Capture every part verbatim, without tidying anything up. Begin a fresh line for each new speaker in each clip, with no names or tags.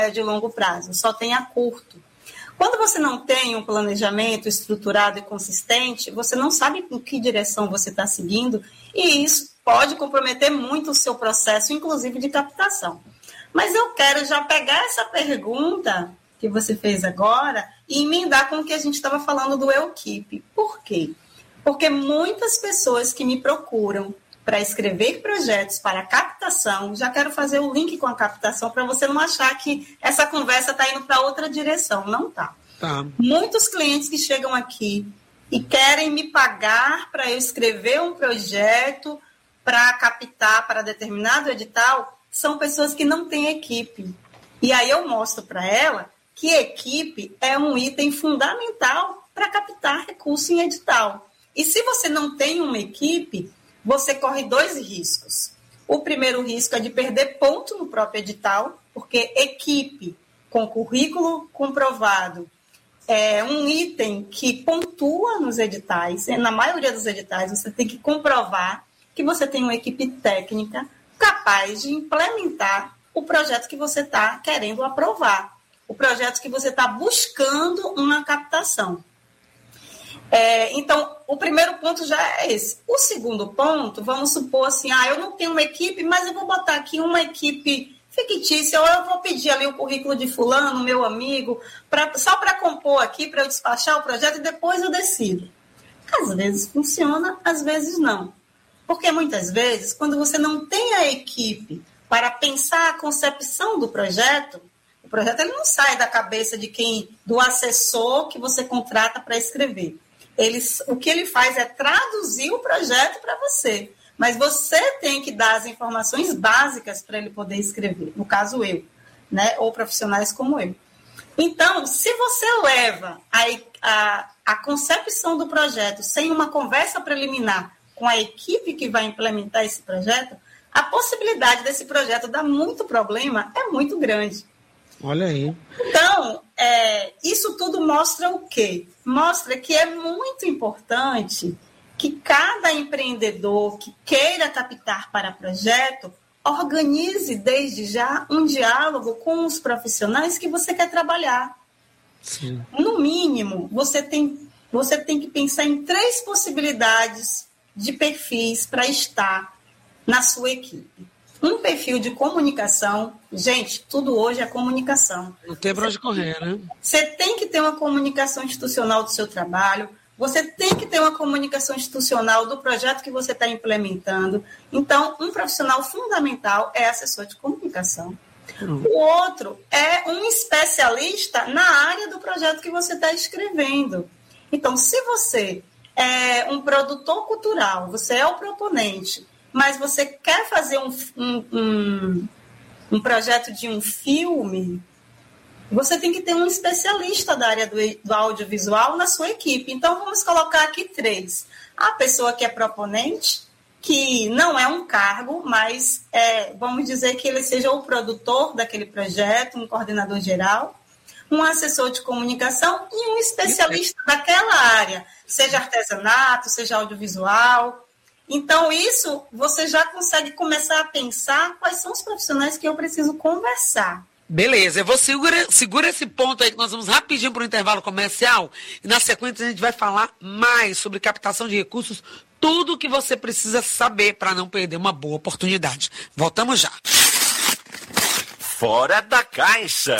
de longo prazo, só tem a curto. Quando você não tem um planejamento estruturado e consistente, você não sabe em que direção você está seguindo, e isso pode comprometer muito o seu processo, inclusive de captação. Mas eu quero já pegar essa pergunta que você fez agora e emendar com o que a gente estava falando do Eu-Keep. Por quê? Porque muitas pessoas que me procuram para escrever projetos para captação, já quero fazer o link com a captação para você não achar que essa conversa está indo para outra direção. Não está. Tá. Muitos clientes que chegam aqui e querem me pagar para eu escrever um projeto para captar para determinado edital, são pessoas que não têm equipe. E aí eu mostro para ela que equipe é um item fundamental para captar recurso em edital. E se você não tem uma equipe, você corre dois riscos. O primeiro risco é de perder ponto no próprio edital, porque equipe com currículo comprovado é um item que pontua nos editais. Na maioria dos editais, você tem que comprovar que você tem uma equipe técnica capaz de implementar o projeto que você está querendo aprovar, o projeto que você está buscando uma captação. É, então, o primeiro ponto já é esse. O segundo ponto, vamos supor assim, ah, eu não tenho uma equipe, mas eu vou botar aqui uma equipe fictícia, ou eu vou pedir ali o currículo de fulano, meu amigo, pra, só para compor aqui, para eu despachar o projeto e depois eu decido. Às vezes funciona, às vezes não. Porque muitas vezes, quando você não tem a equipe para pensar a concepção do projeto, o projeto ele não sai da cabeça de quem, do assessor que você contrata para escrever. Ele, o que ele faz é traduzir o projeto para você. Mas você tem que dar as informações básicas para ele poder escrever. No caso, eu, né? Ou profissionais como eu. Então, se você leva a, a, a concepção do projeto sem uma conversa preliminar com a equipe que vai implementar esse projeto, a possibilidade desse projeto dar muito problema é muito grande.
Olha aí.
Então, é, isso tudo mostra o quê? Mostra que é muito importante que cada empreendedor que queira captar para projeto organize desde já um diálogo com os profissionais que você quer trabalhar. Sim. No mínimo, você tem, você tem que pensar em três possibilidades de perfis para estar na sua equipe. Um perfil de comunicação, gente, tudo hoje é comunicação.
Não tem para onde correr, né?
Você tem que ter uma comunicação institucional do seu trabalho, você tem que ter uma comunicação institucional do projeto que você está implementando. Então, um profissional fundamental é assessor de comunicação. Uhum. O outro é um especialista na área do projeto que você está escrevendo. Então, se você é um produtor cultural, você é o proponente, mas você quer fazer um, um, um, um projeto de um filme, você tem que ter um especialista da área do, do audiovisual na sua equipe. Então, vamos colocar aqui três. A pessoa que é proponente, que não é um cargo, mas é, vamos dizer que ele seja o produtor daquele projeto, um coordenador geral, um assessor de comunicação e um especialista daquela área, seja artesanato, seja audiovisual. Então, isso você já consegue começar a pensar quais são os profissionais que eu preciso conversar.
Beleza, eu vou segurar segura esse ponto aí que nós vamos rapidinho para o intervalo comercial e na sequência a gente vai falar mais sobre captação de recursos, tudo o que você precisa saber para não perder uma boa oportunidade. Voltamos já.
Fora da Caixa.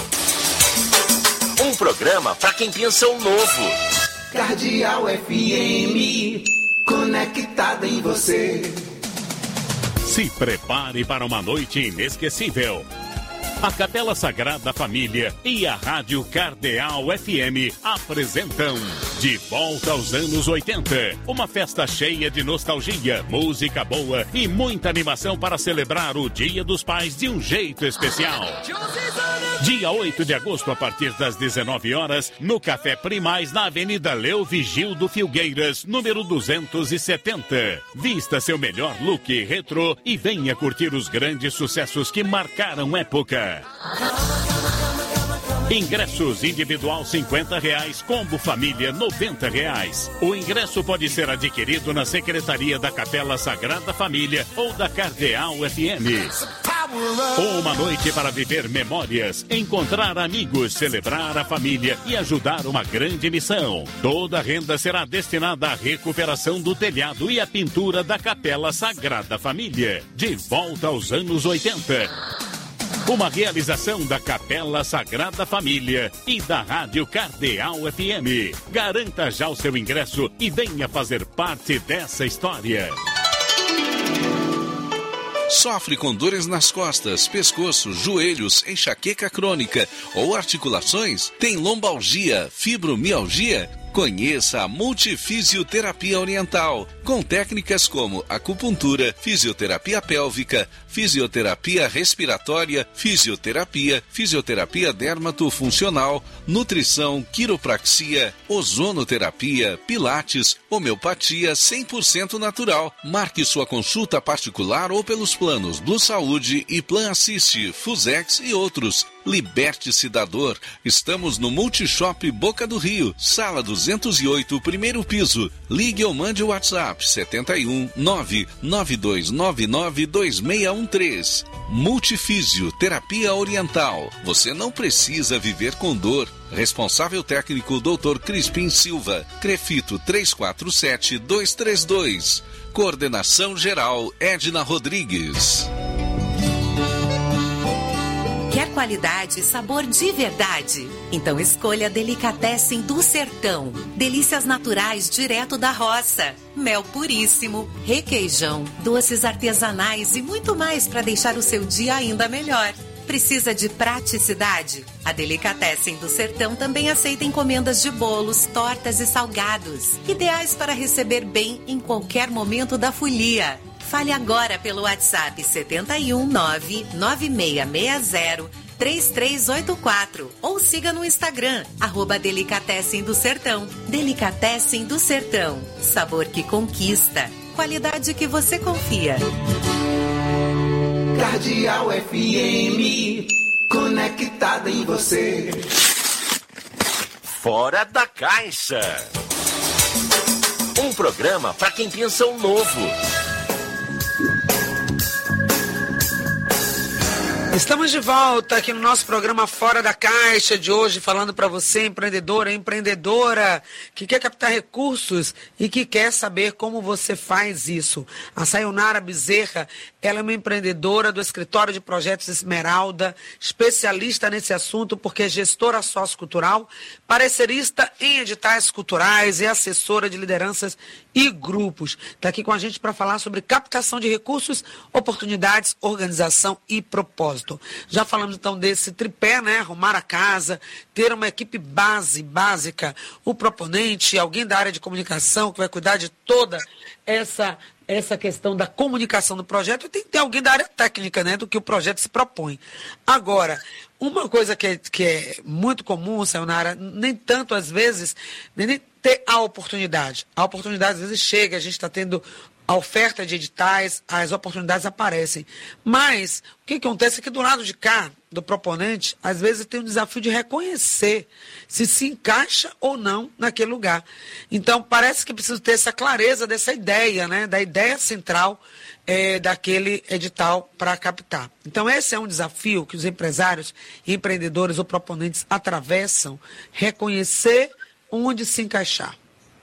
Um programa para quem pensa o novo.
Cardeal F M, conectada em você.
Se prepare para uma noite inesquecível. A Capela Sagrada Família e a Rádio Cardeal F M apresentam De Volta aos Anos oitenta. Uma festa cheia de nostalgia, música boa e muita animação para celebrar o Dia dos Pais de um jeito especial. Dia oito de agosto, a partir das dezenove horas, no Café Primaz, na Avenida Leo Vigildo Filgueiras, número duzentos e setenta. Vista seu melhor look retrô e venha curtir os grandes sucessos que marcaram época. Ingressos individual cinquenta reais, combo família noventa reais. O ingresso pode ser adquirido na Secretaria da Capela Sagrada Família ou da Cardeal F M. Uma noite para viver memórias, encontrar amigos, celebrar a família e ajudar uma grande missão. Toda a renda será destinada à recuperação do telhado e à pintura da Capela Sagrada Família. De volta aos anos oitenta. Uma realização da Capela Sagrada Família e da Rádio Cardeal F M. Garanta já o seu ingresso e venha fazer parte dessa história.
Sofre com dores nas costas, pescoço, joelhos, enxaqueca crônica ou articulações? Tem lombalgia, fibromialgia? Conheça a Multifisioterapia Oriental, com técnicas como acupuntura, fisioterapia pélvica, fisioterapia respiratória, fisioterapia, fisioterapia dermatofuncional, nutrição, quiropraxia, ozonoterapia, pilates, homeopatia cem por cento natural. Marque sua consulta particular ou pelos planos Blue Saúde e Plan Assist, Fusex e outros. Liberte-se da dor. Estamos no Multishop Boca do Rio, sala duzentos e oito, primeiro piso. Ligue ou mande o WhatsApp setenta e um, nove nove dois nove nove dois seis um três. Multifísio Terapia Oriental. Você não precisa viver com dor. Responsável técnico doutor Crispim Silva. Crefito três quatro sete dois três dois. Coordenação geral Edna Rodrigues.
Quer qualidade e sabor de verdade? Então escolha Delicatessen do Sertão. Delícias naturais direto da roça. Mel puríssimo, requeijão, doces artesanais e muito mais para deixar o seu dia ainda melhor. Precisa de praticidade? A Delicatessen do Sertão também aceita encomendas de bolos, tortas e salgados. Ideais para receber bem em qualquer momento da folia. Fale agora pelo WhatsApp setenta e um, nove nove seis seis zero três três oito quatro ou siga no Instagram, arroba Delicatessen do Sertão. Delicatessen do Sertão. Sabor que conquista. Qualidade que você confia.
Cardeal F M, conectada em você.
Fora da Caixa. Um programa para quem pensa o novo.
Estamos de volta aqui no nosso programa Fora da Caixa de hoje, falando para você, empreendedora, empreendedora, que quer captar recursos e que quer saber como você faz isso. A Sayonara Bezerra, ela é uma empreendedora do Escritório de Projetos Esmeralda, especialista nesse assunto porque é gestora sociocultural, parecerista em editais culturais e assessora de lideranças e grupos. Está aqui com a gente para falar sobre captação de recursos, oportunidades, organização e propósito. Já falamos então desse tripé, né? Arrumar a casa, ter uma equipe base, básica, o proponente, alguém da área de comunicação que vai cuidar de toda essa, essa questão da comunicação do projeto, e tem que ter alguém da área técnica, né? Do que o projeto se propõe. Agora, uma coisa que é, que é muito comum, Sayonara, nem tanto às vezes, nem ter a oportunidade. A oportunidade às vezes chega, a gente está tendo a oferta de editais, as oportunidades aparecem. Mas o que acontece é que do lado de cá, do proponente, às vezes tem um desafio de reconhecer se se encaixa ou não naquele lugar. Então, parece que precisa ter essa clareza dessa ideia, né? Da ideia central é, daquele edital para captar. Então, esse é um desafio que os empresários, empreendedores ou proponentes atravessam, reconhecer onde se encaixar.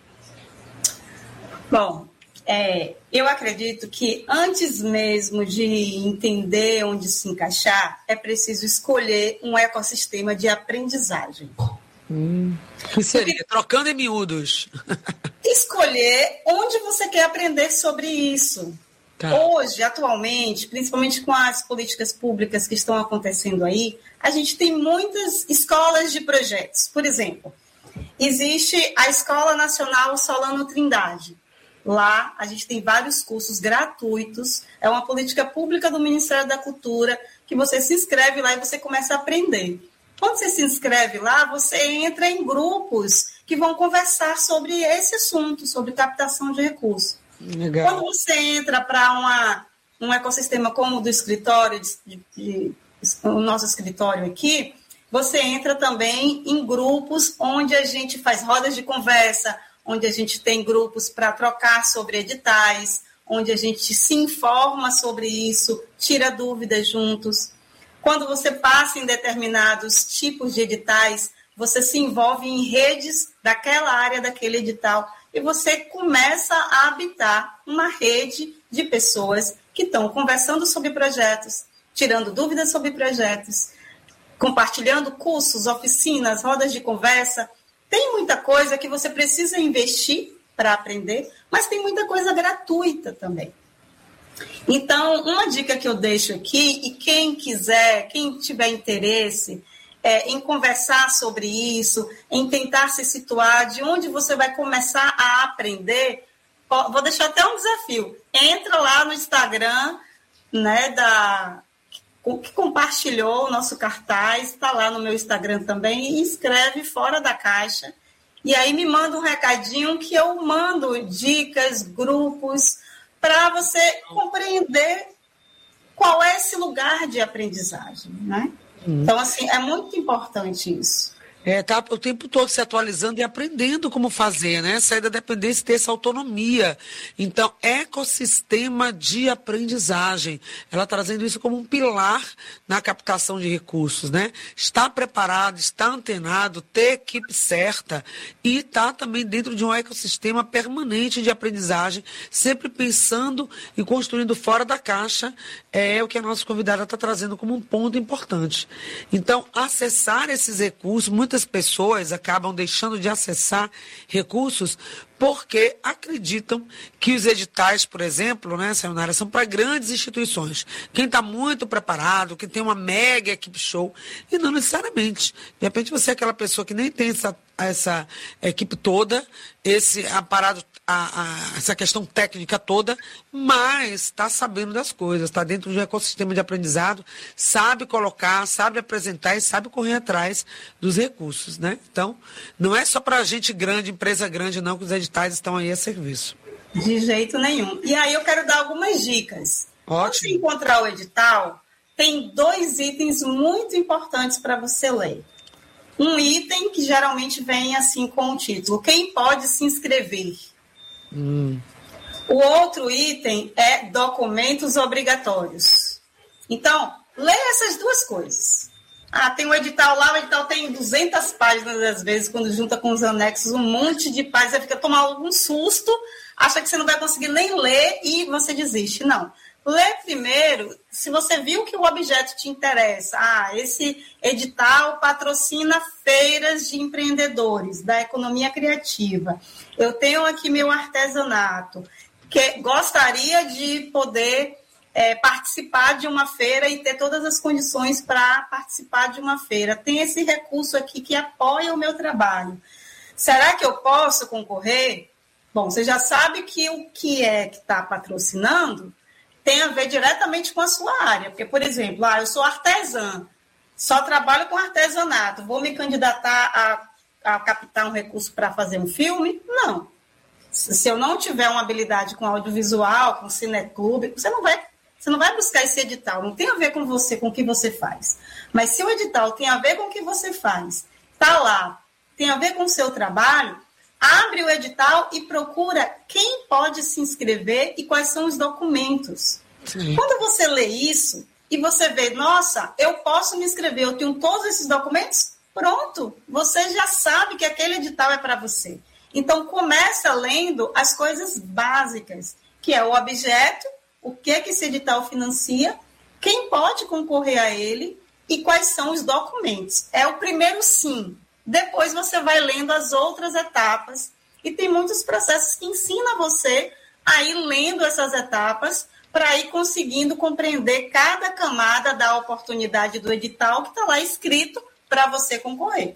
Bom, É, eu acredito que antes mesmo de entender onde se encaixar, é preciso escolher um ecossistema de aprendizagem.
Hum, que seria? Porque, trocando em miúdos.
Escolher onde você quer aprender sobre isso. Tá. Hoje, atualmente, principalmente com as políticas públicas que estão acontecendo aí, a gente tem muitas escolas de projetos. Por exemplo, existe a Escola Nacional Solano Trindade. Lá, a gente tem vários cursos gratuitos. É uma política pública do Ministério da Cultura que você se inscreve lá e você começa a aprender. Quando você se inscreve lá, você entra em grupos que vão conversar sobre esse assunto, sobre captação de recursos. Legal. Quando você entra para um ecossistema como o do escritório, de, de, de, o nosso escritório aqui, você entra também em grupos onde a gente faz rodas de conversa, onde a gente tem grupos para trocar sobre editais, onde a gente se informa sobre isso, tira dúvidas juntos. Quando você passa em determinados tipos de editais, você se envolve em redes daquela área, daquele edital, e você começa a habitar uma rede de pessoas que estão conversando sobre projetos, tirando dúvidas sobre projetos, compartilhando cursos, oficinas, rodas de conversa. Tem muita coisa que você precisa investir para aprender, mas tem muita coisa gratuita também. Então, uma dica que eu deixo aqui, e quem quiser, quem tiver interesse é, em conversar sobre isso, em tentar se situar, de onde você vai começar a aprender, vou deixar até um desafio. Entra lá no Instagram, né, da, que compartilhou o nosso cartaz, está lá no meu Instagram também, e escreve Fora da Caixa. E aí me manda um recadinho que eu mando dicas, grupos, para você compreender qual é esse lugar de aprendizagem, né? Hum. Então, assim, é muito importante isso.
É, tá o tempo todo se atualizando e aprendendo como fazer, né? Sair da dependência e ter essa autonomia. Então, ecossistema de aprendizagem. Ela trazendo isso como um pilar na captação de recursos, né? Estar preparado, estar antenado, ter equipe certa e estar também dentro de um ecossistema permanente de aprendizagem, sempre pensando e construindo fora da caixa, é o que a nossa convidada está trazendo como um ponto importante. Então, acessar esses recursos, muitas Muitas pessoas acabam deixando de acessar recursos porque acreditam que os editais, por exemplo, né, Sayonara, são para grandes instituições. Quem está muito preparado, que tem uma mega equipe show, e não necessariamente. De repente você é aquela pessoa que nem tem essa, essa equipe toda, esse aparato, a, a, essa questão técnica toda, mas está sabendo das coisas, está dentro de um ecossistema de aprendizado, sabe colocar, sabe apresentar e sabe correr atrás dos recursos, né? Então, não é só para gente grande, empresa grande, não, que os editais estão aí a serviço.
De jeito nenhum. E aí eu quero dar algumas dicas.
Ótimo.
Quando você encontrar o edital, tem dois itens muito importantes para você ler. Um item que geralmente vem assim com o título: quem pode se inscrever? Hum. O outro item é documentos obrigatórios. Então, leia essas duas coisas. Ah, tem um edital lá, o edital tem duzentas páginas, às vezes, quando junta com os anexos, um monte de páginas, você fica tomando algum susto, acha que você não vai conseguir nem ler e você desiste. Não. Lê primeiro, se você viu que o objeto te interessa. Ah, esse edital patrocina feiras de empreendedores, da economia criativa. Eu tenho aqui meu artesanato, que gostaria de poder é, participar de uma feira e ter todas as condições para participar de uma feira. Tem esse recurso aqui que apoia o meu trabalho. Será que eu posso concorrer? Bom, você já sabe que o que é que está patrocinando tem a ver diretamente com a sua área. Porque, por exemplo, ah, eu sou artesã, só trabalho com artesanato, vou me candidatar a, a captar um recurso para fazer um filme? Não. Se eu não tiver uma habilidade com audiovisual, com cineclube, você não vai, você não vai buscar esse edital. Não tem a ver com você, com o que você faz. Mas se o edital tem a ver com o que você faz, está lá, tem a ver com o seu trabalho, abre o edital e procura quem pode se inscrever e quais são os documentos. Sim. Quando você lê isso e você vê, nossa, eu posso me inscrever, eu tenho todos esses documentos, pronto, você já sabe que aquele edital é para você. Então, começa lendo as coisas básicas, que é o objeto, o que, que esse edital financia, quem pode concorrer a ele e quais são os documentos. É o primeiro sim. Depois você vai lendo as outras etapas e tem muitos processos que ensinam você a ir lendo essas etapas para ir conseguindo compreender cada camada da oportunidade do edital que está lá escrito para você concorrer.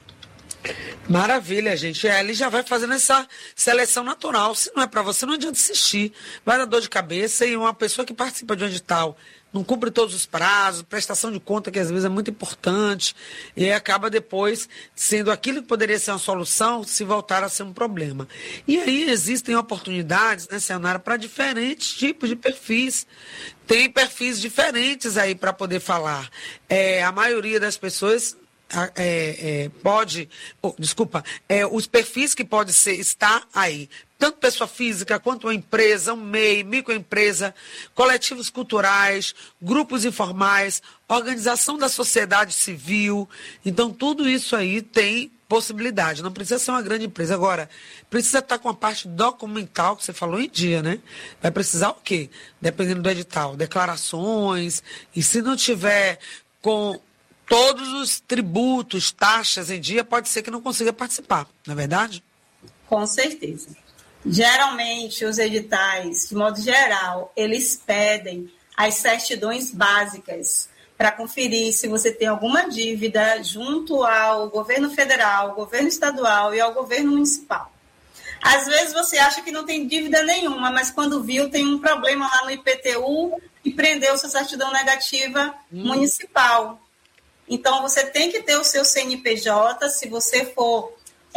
Maravilha, gente. É, ele já vai fazendo essa seleção natural. Se não é para você, não adianta insistir. Vai dar dor de cabeça e uma pessoa que participa de um edital não cumpre todos os prazos, prestação de conta que às vezes é muito importante e acaba depois sendo aquilo que poderia ser uma solução se voltar a ser um problema. E aí existem oportunidades, né, Sayonara, para diferentes tipos de perfis. Tem perfis diferentes aí para poder falar. É, a maioria das pessoas é, é, pode, oh, desculpa, é, os perfis que pode ser, estar aí. Tanto pessoa física quanto uma empresa, um M E I, microempresa, coletivos culturais, grupos informais, organização da sociedade civil. Então, tudo isso aí tem possibilidade. Não precisa ser uma grande empresa. Agora, precisa estar com a parte documental que você falou em dia, né? Vai precisar o quê? Dependendo do edital, declarações. E se não tiver com todos os tributos, taxas em dia, pode ser que não consiga participar, não é verdade?
Com certeza. Geralmente, os editais, de modo geral, eles pedem as certidões básicas para conferir se você tem alguma dívida junto ao governo federal, ao governo estadual e ao governo municipal. Às vezes você acha que não tem dívida nenhuma, mas quando viu tem um problema lá no I P T U e prendeu sua certidão negativa hum. municipal. Então, você tem que ter o seu C N P J, se você for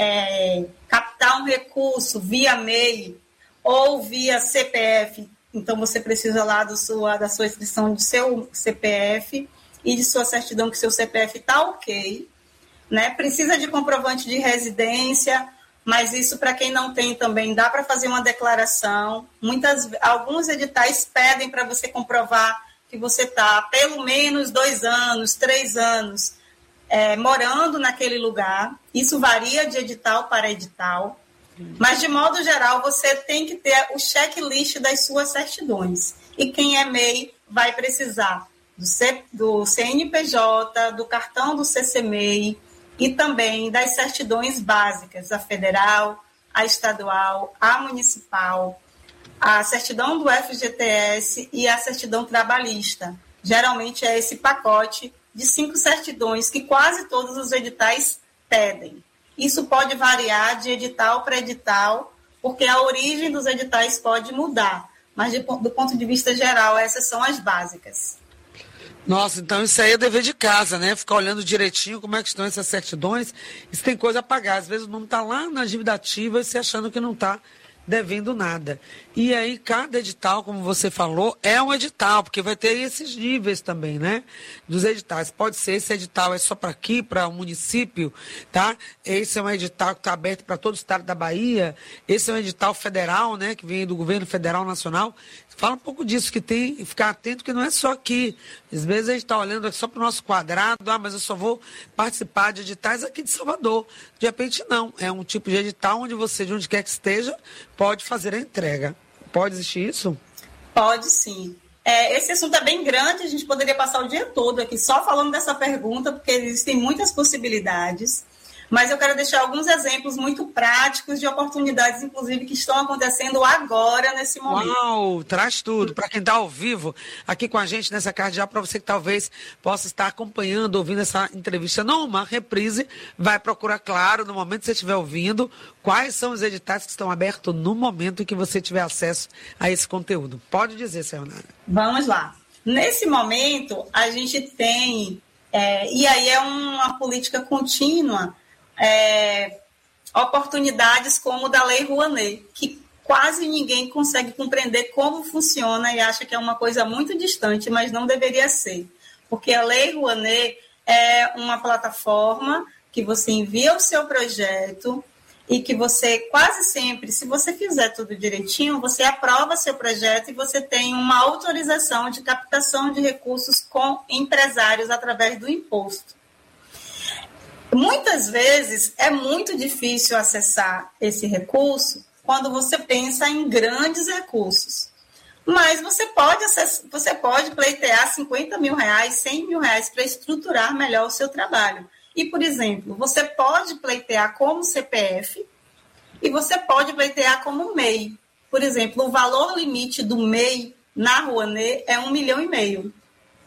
é, captar um recurso via M E I ou via C P F, então você precisa lá do sua, da sua inscrição do seu C P F e de sua certidão que seu C P F está ok. Né? Precisa de comprovante de residência, mas isso para quem não tem também dá para fazer uma declaração. Muitas, alguns editais pedem para você comprovar que você está pelo menos dois anos, três anos é, morando naquele lugar. Isso varia de edital para edital. Mas, de modo geral, você tem que ter o checklist das suas certidões. E quem é M E I vai precisar do, C, do C N P J, do cartão do C C M E I e também das certidões básicas, a federal, a estadual, a municipal, a certidão do F G T S e a certidão trabalhista. Geralmente é esse pacote de cinco certidões que quase todos os editais pedem. Isso pode variar de edital para edital, porque a origem dos editais pode mudar. Mas, de, do ponto de vista geral, essas são as básicas.
Nossa, então isso aí é dever de casa, né? Ficar olhando direitinho como é que estão essas certidões. Isso tem coisa a pagar. Às vezes o nome está lá na dívida ativa e você achando que não está devendo nada. E aí, cada edital, como você falou, é um edital, porque vai ter esses níveis também, né? Dos editais. Pode ser, esse edital é só para aqui, para o um município, tá? Esse é um edital que está aberto para todo o estado da Bahia. Esse é um edital federal, né? Que vem do governo federal nacional. Fala um pouco disso, que tem que ficar atento, que não é só aqui. Às vezes a gente está olhando só para o nosso quadrado, ah, mas eu só vou participar de editais aqui de Salvador. De repente, não. É um tipo de edital onde você, de onde quer que esteja, pode fazer a entrega. Pode existir isso?
Pode, sim. É, esse assunto é bem grande, a gente poderia passar o dia todo aqui só falando dessa pergunta, porque existem muitas possibilidades. Mas eu quero deixar alguns exemplos muito práticos de oportunidades, inclusive, que estão acontecendo agora, nesse momento.
Uau, traz tudo. Para quem está ao vivo aqui com a gente nessa Cardeal, para você que talvez possa estar acompanhando, ouvindo essa entrevista numa reprise, vai procurar, claro, no momento que você estiver ouvindo, quais são os editais que estão abertos no momento em que você tiver acesso a esse conteúdo. Pode dizer, Sayonara.
Vamos lá. Nesse momento, a gente tem, é, e aí é uma política contínua, É, oportunidades como o da Lei Rouanet, que quase ninguém consegue compreender como funciona e acha que é uma coisa muito distante, mas não deveria ser. Porque a Lei Rouanet é uma plataforma que você envia o seu projeto e que você quase sempre, se você fizer tudo direitinho, você aprova seu projeto e você tem uma autorização de captação de recursos com empresários através do imposto. Muitas vezes é muito difícil acessar esse recurso quando você pensa em grandes recursos. Mas você pode, acessar, você pode pleitear cinquenta mil reais, cem mil reais para estruturar melhor o seu trabalho. E, por exemplo, você pode pleitear como C P F e você pode pleitear como M E I. Por exemplo, o valor limite do M E I na Rouanet é um milhão e meio.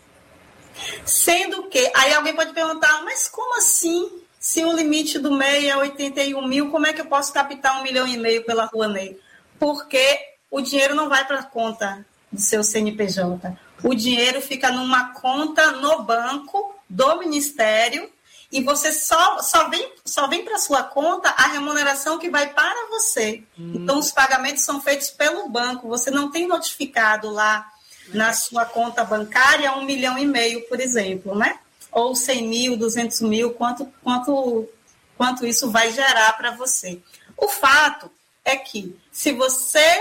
Sendo que, aí alguém pode perguntar, mas como assim? Se o limite do M E I é oitenta e um mil, como é que eu posso captar um milhão e meio pela Rouanet? Porque o dinheiro não vai para a conta do seu C N P J. O dinheiro fica numa conta no banco do Ministério e você só, só vem, só vem para a sua conta a remuneração que vai para você. Hum. Então, os pagamentos são feitos pelo banco. Você não tem notificado lá na sua conta bancária um milhão e meio, por exemplo, né? ou cem mil, duzentos mil, quanto, quanto, quanto isso vai gerar para você. O fato é que, se você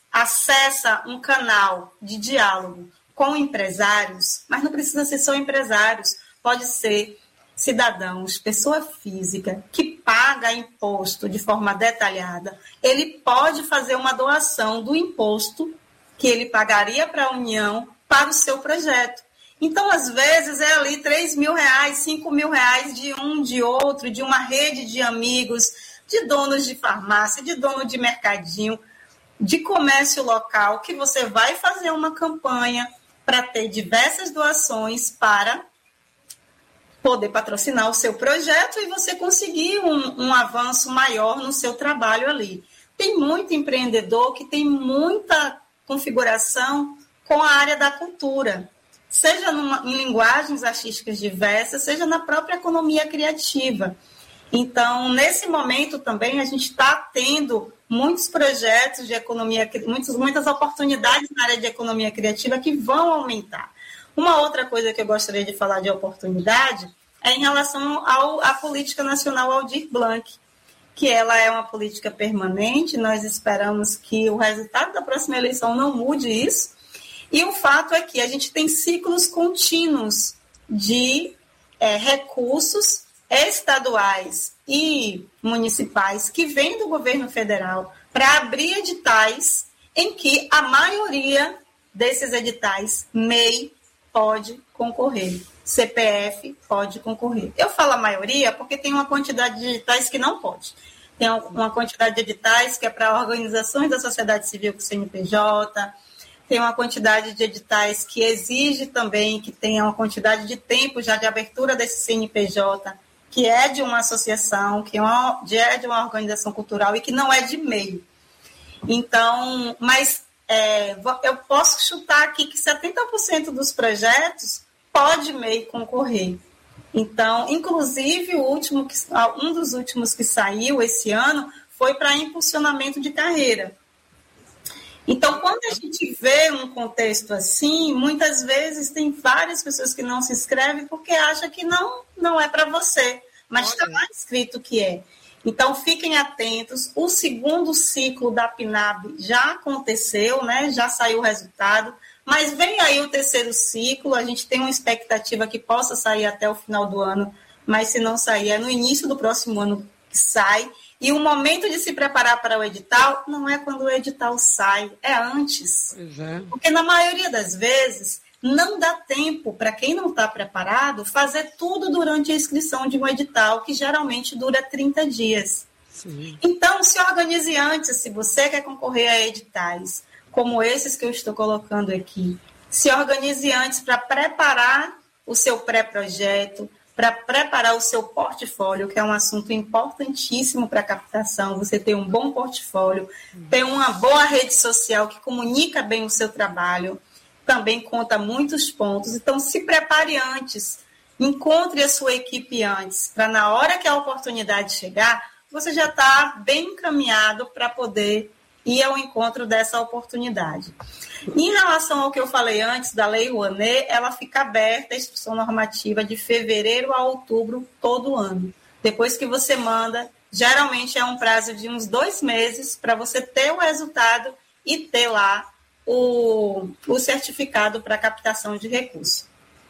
acessa um canal de diálogo com empresários, mas não precisa ser só empresários, pode ser cidadãos, pessoa física, que paga imposto de forma detalhada, ele pode fazer uma doação do imposto que ele pagaria para a União para o seu projeto. Então, às vezes, é ali três mil reais, cinco mil reais de um, de outro, de uma rede de amigos, de donos de farmácia, de dono de mercadinho, de comércio local, que você vai fazer uma campanha para ter diversas doações para poder patrocinar o seu projeto e você conseguir um, um avanço maior no seu trabalho ali. Tem muito empreendedor que tem muita configuração com a área da cultura, seja numa, em linguagens artísticas diversas, seja na própria economia criativa. Então, nesse momento também, a gente está tendo muitos projetos de economia, muitas, muitas oportunidades na área de economia criativa que vão aumentar. Uma outra coisa que eu gostaria de falar de oportunidade é em relação ao, à Política Nacional Aldir Blanc, que ela é uma política permanente, nós esperamos que o resultado da próxima eleição não mude isso, e o fato é que a gente tem ciclos contínuos de é, recursos estaduais e municipais que vêm do governo federal para abrir editais em que a maioria desses editais, M E I, pode concorrer, C P F pode concorrer. Eu falo a maioria porque tem uma quantidade de editais que não pode. Tem uma quantidade de editais que é para organizações da sociedade civil com C N P J, tem uma quantidade de editais que exige também que tenha uma quantidade de tempo já de abertura desse C N P J, que é de uma associação, que é, uma, é de uma organização cultural e que não é de M E I. Então, mas é, eu posso chutar aqui que setenta por cento dos projetos pode M E I concorrer. Então, inclusive, o último que, um dos últimos que saiu esse ano foi para impulsionamento de carreira. Então, quando a gente vê um contexto assim, muitas vezes tem várias pessoas que não se inscrevem porque acham que não, não é para você, mas está lá escrito que é. Então, fiquem atentos. O segundo ciclo da PNAB já aconteceu, né? Já saiu o resultado, mas vem aí o terceiro ciclo, a gente tem uma expectativa que possa sair até o final do ano, mas se não sair, é no início do próximo ano que sai. E o momento de se preparar para o edital não é quando o edital sai, é antes. Pois é. Porque na maioria das vezes não dá tempo para quem não está preparado fazer tudo durante a inscrição de um edital, que geralmente dura trinta dias. Sim. Então, se organize antes, se você quer concorrer a editais, como esses que eu estou colocando aqui. Se organize antes para preparar o seu pré-projeto, para preparar o seu portfólio, que é um assunto importantíssimo para a captação, você ter um bom portfólio, ter uma boa rede social que comunica bem o seu trabalho, também conta muitos pontos. Então, se prepare antes, encontre a sua equipe antes, para na hora que a oportunidade chegar, você já está bem encaminhado para poder ir ao encontro dessa oportunidade. Em relação ao que eu falei antes da Lei Rouanet, ela fica aberta, a instrução normativa, de fevereiro a outubro todo ano. Depois que você manda, geralmente é um prazo de uns dois meses para você ter o resultado e ter lá o, o certificado para captação de recursos.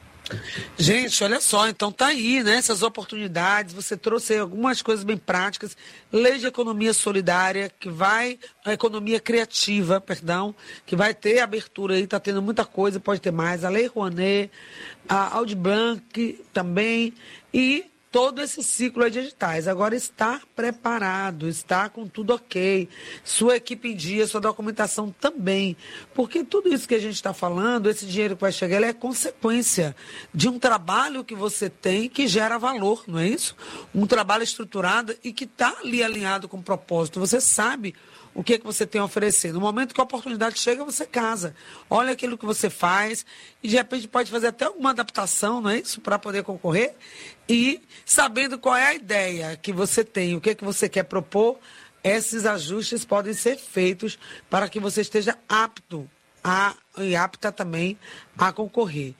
Gente, olha só, então tá aí, né, essas oportunidades, você trouxe algumas coisas bem práticas, lei de economia solidária, que vai, a economia criativa, perdão, que vai ter abertura aí, tá tendo muita coisa, pode ter mais, a Lei Rouanet, a Aldir Blanc também, e todo esse ciclo de editais. Agora, está preparado, está com tudo ok, sua equipe em dia, sua documentação também, porque tudo isso que a gente está falando, esse dinheiro que vai chegar, ele é consequência de um trabalho que você tem que gera valor, não é isso? Um trabalho estruturado e que está ali alinhado com o propósito. Você sabe o que, é que você tem a oferecer. No momento que a oportunidade chega, você casa. Olha aquilo que você faz e, de repente, pode fazer até alguma adaptação, não é isso? Para poder concorrer. E, sabendo qual é a ideia que você tem, o que, é que você quer propor, esses ajustes podem ser feitos para que você esteja apto a, e apta também a concorrer.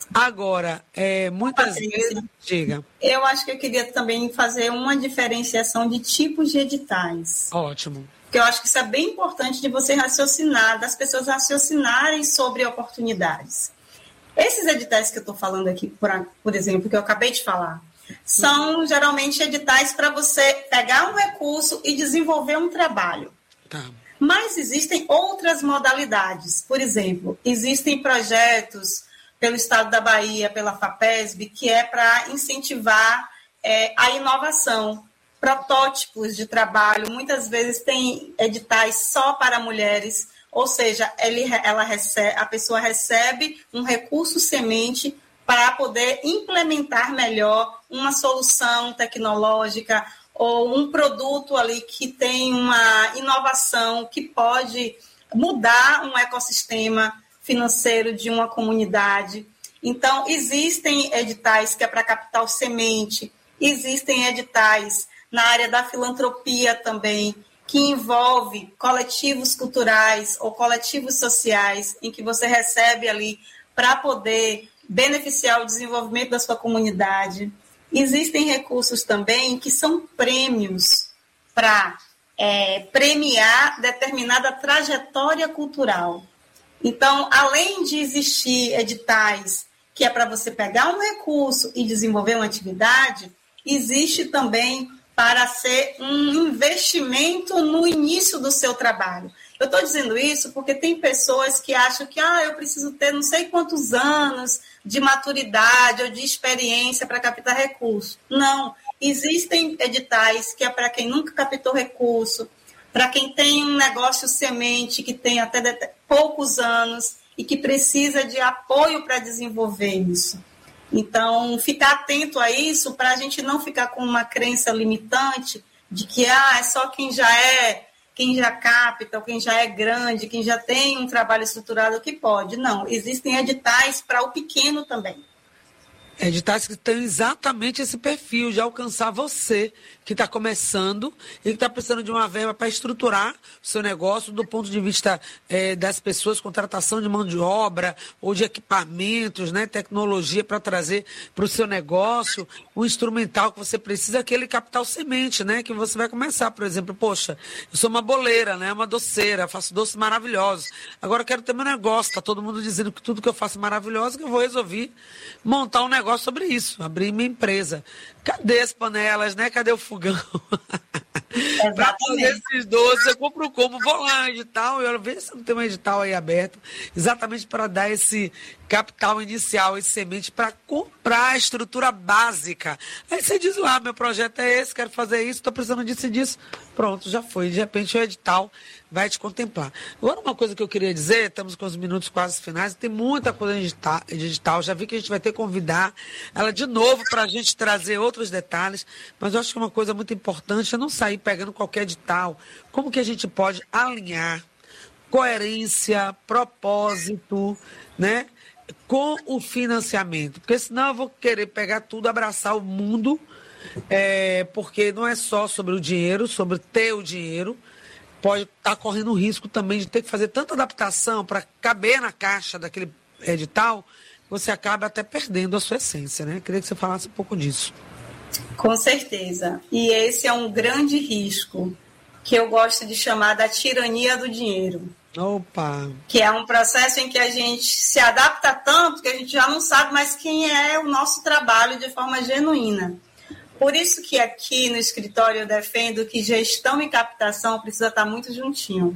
Agora, é, muitas
Patrícia,
vezes... Diga.
Eu acho que eu queria também fazer uma diferenciação de tipos de editais.
Ótimo.
Porque eu acho que isso é bem importante de você raciocinar, das pessoas raciocinarem sobre oportunidades. Esses editais que eu estou falando aqui, por, por exemplo, que eu acabei de falar, são geralmente editais para você pegar um recurso e desenvolver um trabalho.
Tá.
Mas existem outras modalidades. Por exemplo, existem projetos pelo Estado da Bahia, pela FAPESB, que é para incentivar é, a inovação, protótipos de trabalho. Muitas vezes tem editais só para mulheres, ou seja, ele, ela recebe, a pessoa recebe um recurso semente para poder implementar melhor uma solução tecnológica ou um produto ali que tem uma inovação que pode mudar um ecossistema financeiro de uma comunidade. Então, existem editais que é para capital semente, existem editais na área da filantropia também, que envolve coletivos culturais ou coletivos sociais, em que você recebe ali para poder beneficiar o desenvolvimento da sua comunidade. Existem recursos também que são prêmios para é, premiar determinada trajetória cultural. Então, além de existir editais que é para você pegar um recurso e desenvolver uma atividade, existe também para ser um investimento no início do seu trabalho. Eu estou dizendo isso porque tem pessoas que acham que ah, eu preciso ter não sei quantos anos de maturidade ou de experiência para captar recurso. Não, existem editais que é para quem nunca captou recurso, para quem tem um negócio semente que tem até poucos anos e que precisa de apoio para desenvolver isso. Então, ficar atento a isso para a gente não ficar com uma crença limitante de que ah, é só quem já é, quem já capta, ou quem já é grande, quem já tem um trabalho estruturado que pode. Não, existem editais para o pequeno também.
Editais que têm exatamente esse perfil de alcançar você, que está começando e que está precisando de uma verba para estruturar o seu negócio do ponto de vista é, das pessoas, contratação de mão de obra ou de equipamentos, né, tecnologia para trazer para o seu negócio o instrumental que você precisa, aquele capital semente, né, que você vai começar. Por exemplo, poxa, eu sou uma boleira, né, uma doceira, faço doces maravilhosos. Agora eu quero ter meu negócio, está todo mundo dizendo que tudo que eu faço é maravilhoso, que eu vou resolver montar um negócio sobre isso, abrir minha empresa. Cadê as panelas, né? Cadê o fogão? Para fazer esses doces, eu compro como? Vou lá no edital, eu vejo se não tem um edital aí aberto, exatamente para dar esse capital inicial, esse semente, para comprar a estrutura básica. Aí você diz lá, meu projeto é esse, quero fazer isso, estou precisando disso e disso. Pronto, já foi. De repente o edital vai te contemplar. Agora, uma coisa que eu queria dizer, estamos com os minutos quase finais, tem muita coisa em digital, já vi que a gente vai ter que convidar ela de novo para a gente trazer outros detalhes, mas eu acho que uma coisa muito importante é não sair pegando qualquer edital. Como que a gente pode alinhar coerência, propósito, né, com o financiamento? Porque senão eu vou querer pegar tudo, abraçar o mundo, é, porque não é só sobre o dinheiro, sobre ter o dinheiro, pode estar correndo o risco também de ter que fazer tanta adaptação para caber na caixa daquele edital, você acaba até perdendo a sua essência, né? Queria que você falasse um pouco disso.
Com certeza. E esse é um grande risco que eu gosto de chamar da tirania do dinheiro.
Opa!
Que é um processo em que a gente se adapta tanto que a gente já não sabe mais quem é o nosso trabalho de forma genuína. Por isso que aqui no escritório eu defendo que gestão e captação precisa estar muito juntinho.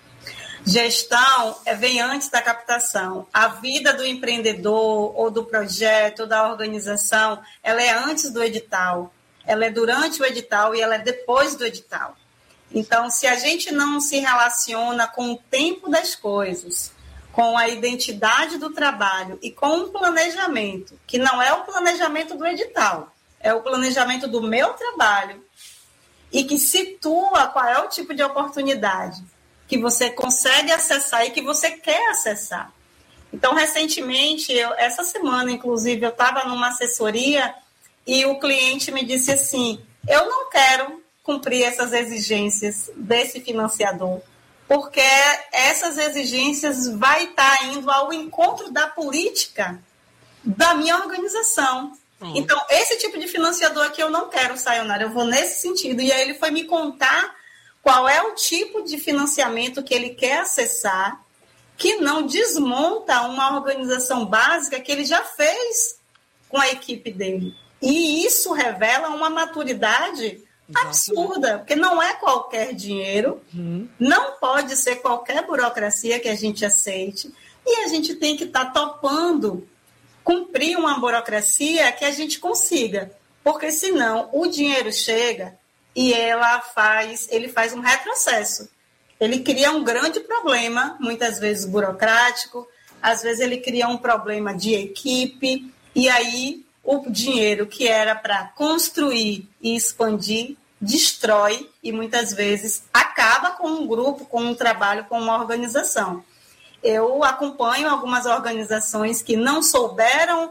Gestão vem antes da captação. A vida do empreendedor ou do projeto ou da organização, ela é antes do edital, ela é durante o edital e ela é depois do edital. Então, se a gente não se relaciona com o tempo das coisas, com a identidade do trabalho e com um planejamento, que não é o planejamento do edital, é o planejamento do meu trabalho e que situa qual é o tipo de oportunidade que você consegue acessar e que você quer acessar. Então, recentemente, eu, essa semana, inclusive, eu estava numa assessoria e o cliente me disse assim, eu não quero cumprir essas exigências desse financiador, porque essas exigências vai estar indo ao encontro da política da minha organização. Uhum. Então, esse tipo de financiador aqui eu não quero, Sayonara, eu vou nesse sentido. E aí ele foi me contar qual é o tipo de financiamento que ele quer acessar, que não desmonta uma organização básica que ele já fez com a equipe dele. E isso revela uma maturidade absurda, porque não é qualquer dinheiro, uhum. não pode ser qualquer burocracia que a gente aceite, e a gente tem que estar tá topando cumprir uma burocracia que a gente consiga, porque senão o dinheiro chega e ela faz, ele faz um retrocesso. Ele cria um grande problema, muitas vezes burocrático, às vezes ele cria um problema de equipe, e aí o dinheiro que era para construir e expandir destrói e muitas vezes acaba com um grupo, com um trabalho, com uma organização. Eu acompanho algumas organizações que não souberam...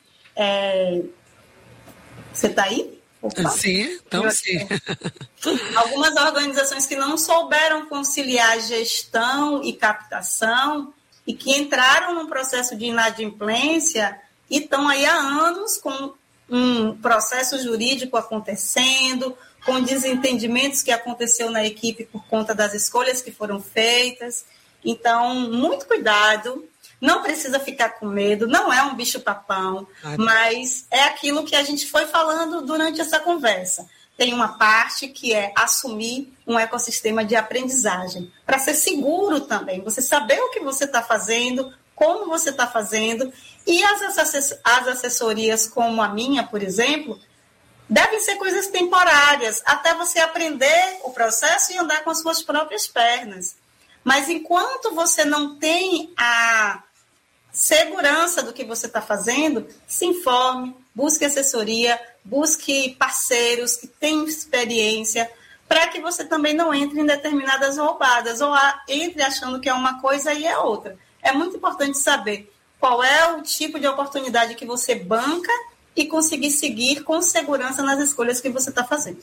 É... Você está aí? Opa.
Sim, então sim.
Algumas organizações que não souberam conciliar gestão e captação e que entraram num processo de inadimplência e estão aí há anos com um processo jurídico acontecendo, com desentendimentos que aconteceu na equipe por conta das escolhas que foram feitas. Então, muito cuidado, não precisa ficar com medo, não é um bicho-papão, ah, mas é aquilo que a gente foi falando durante essa conversa. Tem uma parte que é assumir um ecossistema de aprendizagem, para ser seguro também, você saber o que você está fazendo, como você está fazendo, e as, assess- as assessorias como a minha, por exemplo, devem ser coisas temporárias, até você aprender o processo e andar com as suas próprias pernas. Mas enquanto você não tem a segurança do que você está fazendo, se informe, busque assessoria, busque parceiros que têm experiência, para que você também não entre em determinadas roubadas, ou entre achando que é uma coisa e é outra. É muito importante saber qual é o tipo de oportunidade que você banca e conseguir seguir com segurança nas escolhas que você está fazendo.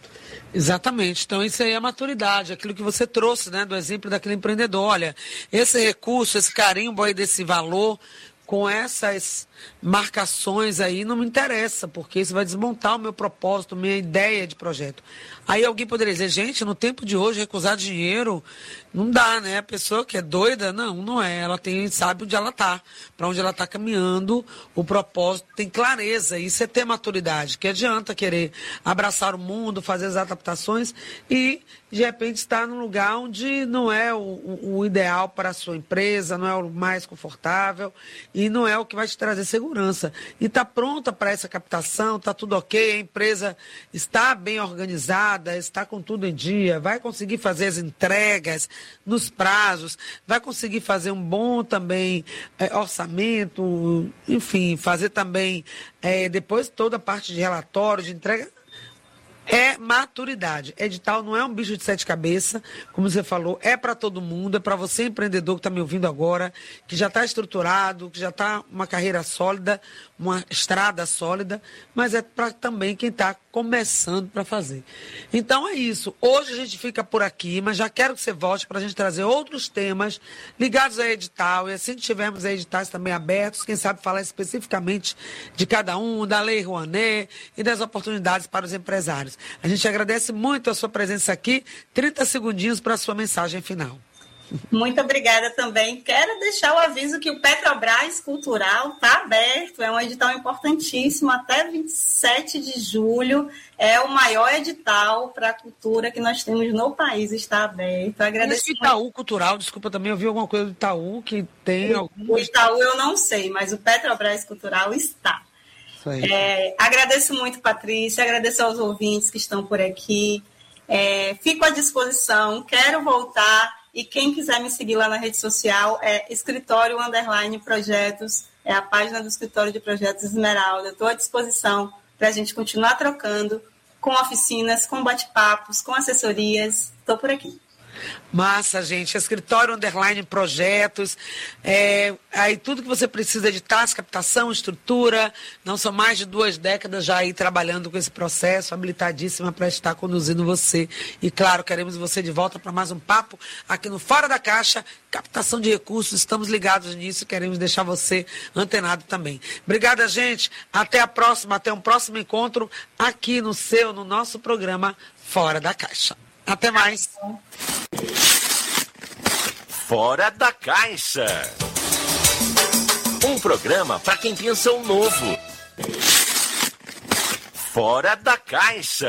Exatamente. Então, isso aí é a maturidade, aquilo que você trouxe, né, do exemplo daquele empreendedor. Olha, esse recurso, esse carimbo aí desse valor, com essas marcações aí, não me interessa, porque isso vai desmontar o meu propósito, minha ideia de projeto. Aí alguém poderia dizer, gente, no tempo de hoje, recusar dinheiro, não dá, né? A pessoa que é doida, não, não é. Ela tem, sabe onde ela está, para onde ela está caminhando, o propósito tem clareza, isso é ter maturidade, que adianta querer abraçar o mundo, fazer as adaptações e, de repente, estar num lugar onde não é o, o, o ideal para a sua empresa, não é o mais confortável e não é o que vai te trazer segurança. E está pronta para essa captação, está tudo ok, a empresa está bem organizada, está com tudo em dia, vai conseguir fazer as entregas nos prazos, vai conseguir fazer um bom também é, orçamento, enfim, fazer também é, depois toda a parte de relatório, de entrega. É maturidade. Edital não é um bicho de sete cabeças, como você falou, é para todo mundo, é para você, empreendedor que está me ouvindo agora, que já está estruturado, que já está uma carreira sólida, uma estrada sólida, mas é para também quem está começando para fazer. Então é isso. Hoje a gente fica por aqui, mas já quero que você volte para a gente trazer outros temas ligados a edital, e assim que tivermos editais também abertos, quem sabe falar especificamente de cada um, da Lei Rouanet e das oportunidades para os empresários. A gente agradece muito a sua presença aqui. trinta segundinhos para a sua mensagem final.
Muito obrigada também. Quero deixar o aviso que o Petrobras Cultural está aberto. É um edital importantíssimo. Até vinte e sete de julho é o maior edital para a cultura que nós temos no país. Está aberto.
Agradeço. Esse Itaú muito. Cultural, desculpa, também eu vi alguma coisa do Itaú que tem...
O, algum... o Itaú eu não sei, mas o Petrobras Cultural está. É, agradeço muito, Patrícia, agradeço aos ouvintes que estão por aqui, é, fico à disposição, quero voltar, e quem quiser me seguir lá na rede social é Escritório Underline Projetos, é a página do Escritório de Projetos Esmeralda. Estou à disposição para a gente continuar trocando com oficinas, com bate-papos, com assessorias, estou por aqui.
Massa, gente. Escritório Underline Projetos. É, aí tudo que você precisa de taxa, captação, estrutura. Não são mais de duas décadas já aí trabalhando com esse processo, habilitadíssima para estar conduzindo você. E claro, queremos você de volta para mais um papo aqui no Fora da Caixa, captação de recursos. Estamos ligados nisso e queremos deixar você antenado também. Obrigada, gente. Até a próxima, até um próximo encontro aqui no seu, no nosso programa Fora da Caixa. Até mais.
Fora da Caixa. Um programa para quem pensa o novo. Fora da Caixa.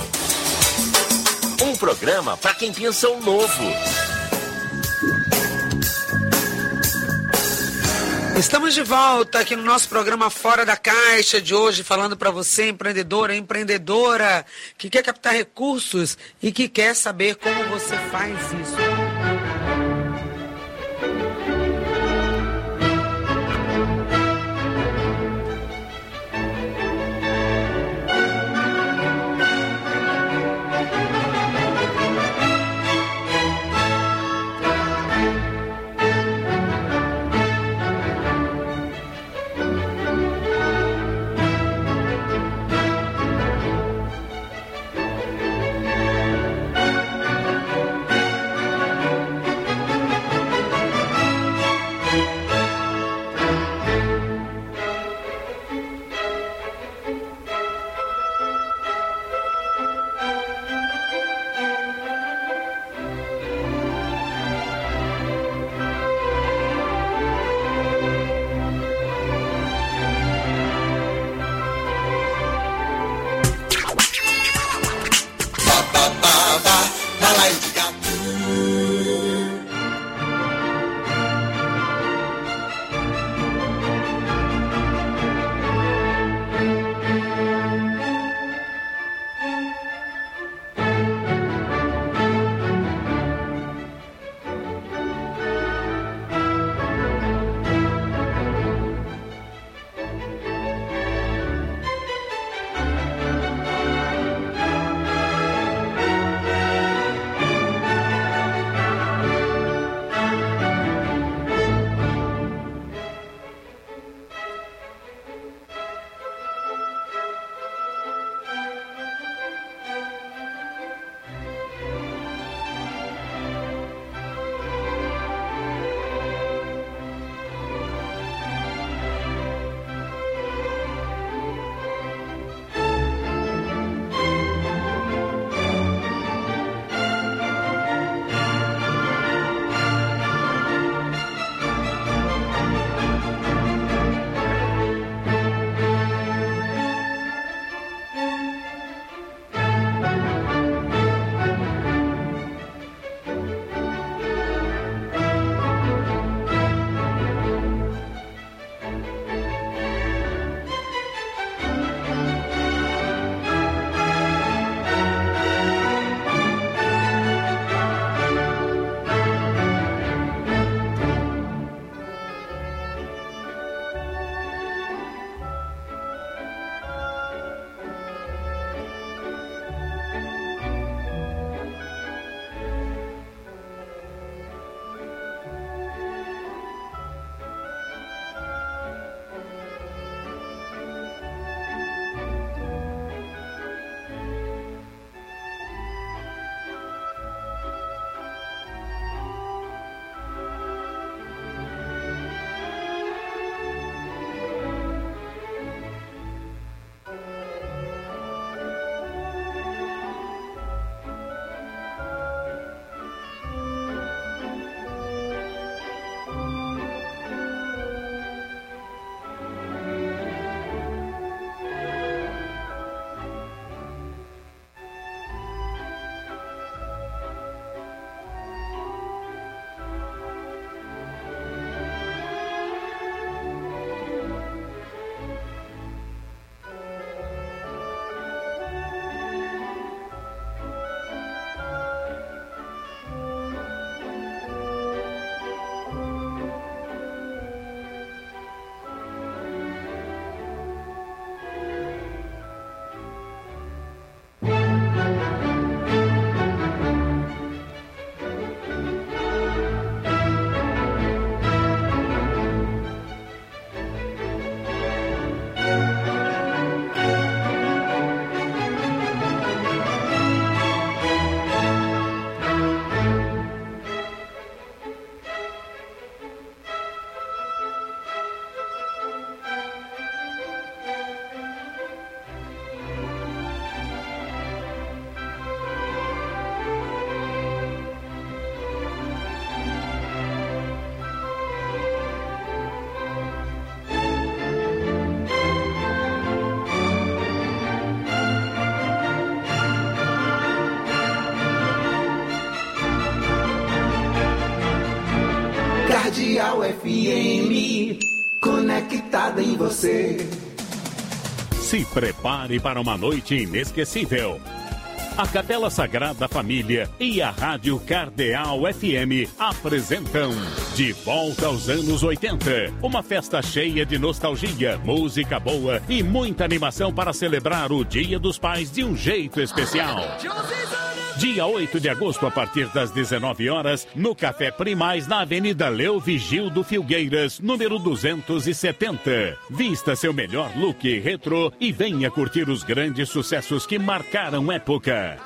Um programa para quem pensa o novo.
Estamos de volta aqui no nosso programa Fora da Caixa de hoje, falando para você, empreendedora, empreendedora, que quer captar recursos e que quer saber como você faz isso.
Cardeal F M, conectada em você.
Se prepare para uma noite inesquecível. A Capela Sagrada Família e a Rádio Cardeal F M apresentam De Volta aos Anos oitenta. Uma festa cheia de nostalgia, música boa e muita animação para celebrar o Dia dos Pais de um jeito especial. Dia oito de agosto, a partir das dezenove horas, no Café Primaz, na Avenida Leo Vigildo Filgueiras, número duzentos e setenta. Vista seu melhor look retrô e venha curtir os grandes sucessos que marcaram época.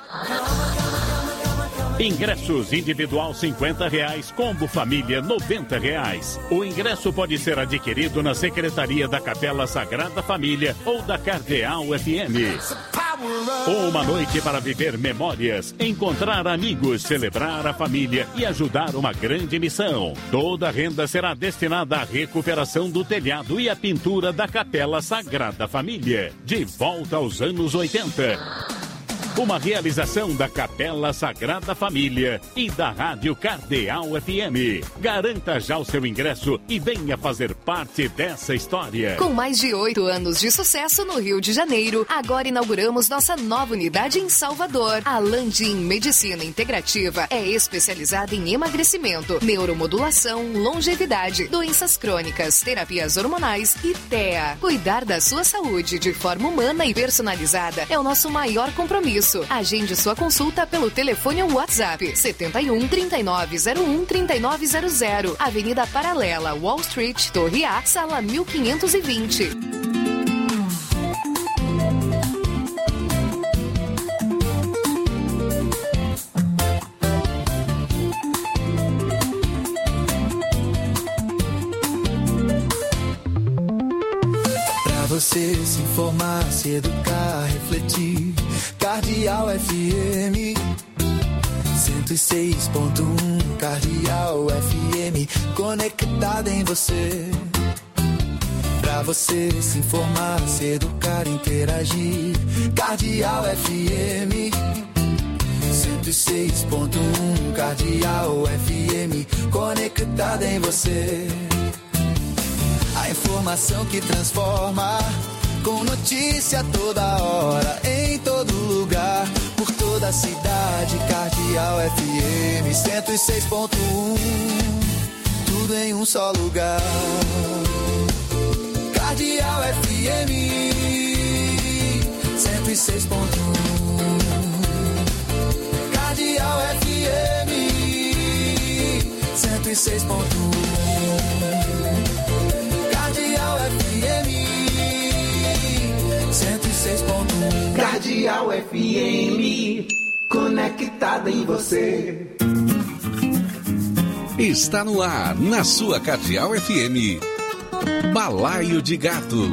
Ingressos individual cinquenta reais, combo família noventa reais. O ingresso pode ser adquirido na Secretaria da Capela Sagrada Família ou da Cardeal F M. Uma noite para viver memórias, encontrar amigos, celebrar a família e ajudar uma grande missão. Toda a renda será destinada à recuperação do telhado e à pintura da Capela Sagrada Família. De volta aos anos oitenta. Uma realização da Capela Sagrada Família e da Rádio Cardeal F M. Garanta já o seu ingresso e venha fazer parte dessa história.
Com mais de oito anos de sucesso no Rio de Janeiro, agora inauguramos nossa nova unidade em Salvador. A Landim Medicina Integrativa é especializada em emagrecimento, neuromodulação, longevidade, doenças crônicas, terapias hormonais e T E A. Cuidar da sua saúde de forma humana e personalizada é o nosso maior compromisso. Agende sua consulta pelo telefone ou WhatsApp setenta e um, trinta e nove zero um, trinta e nove zero zero, Avenida Paralela, Wall Street, Torre A, sala mil quinhentos e vinte.
Você se informar, se educar, refletir. Cardeal F M cento e seis ponto um. Cardeal F M conectada em você. Pra você se informar, se educar, interagir. Cardeal F M cento e seis ponto um. Cardeal F M conectada em você. A informação que transforma, com notícia toda hora, em todo lugar, por toda a cidade. Cardeal F M cento e seis ponto um, tudo em um só lugar. Cardeal F M cento e seis ponto um. Cardeal F M cento e seis ponto um. F M cento e seis ponto um.
Cardeal F M, conectada em você.
Está no ar, na sua Cardeal F M, Balaio de Gato.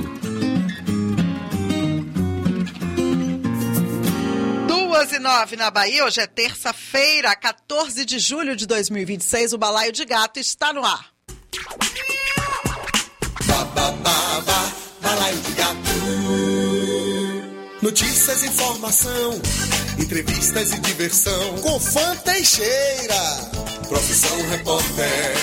duas e nove na Bahia, hoje é terça-feira, quatorze de julho de dois mil e vinte e seis, o Balaio de Gato está no ar.
Balaio de Gato. Notícias, informação, entrevistas e diversão. Com Fã Teixeira, profissão repórter.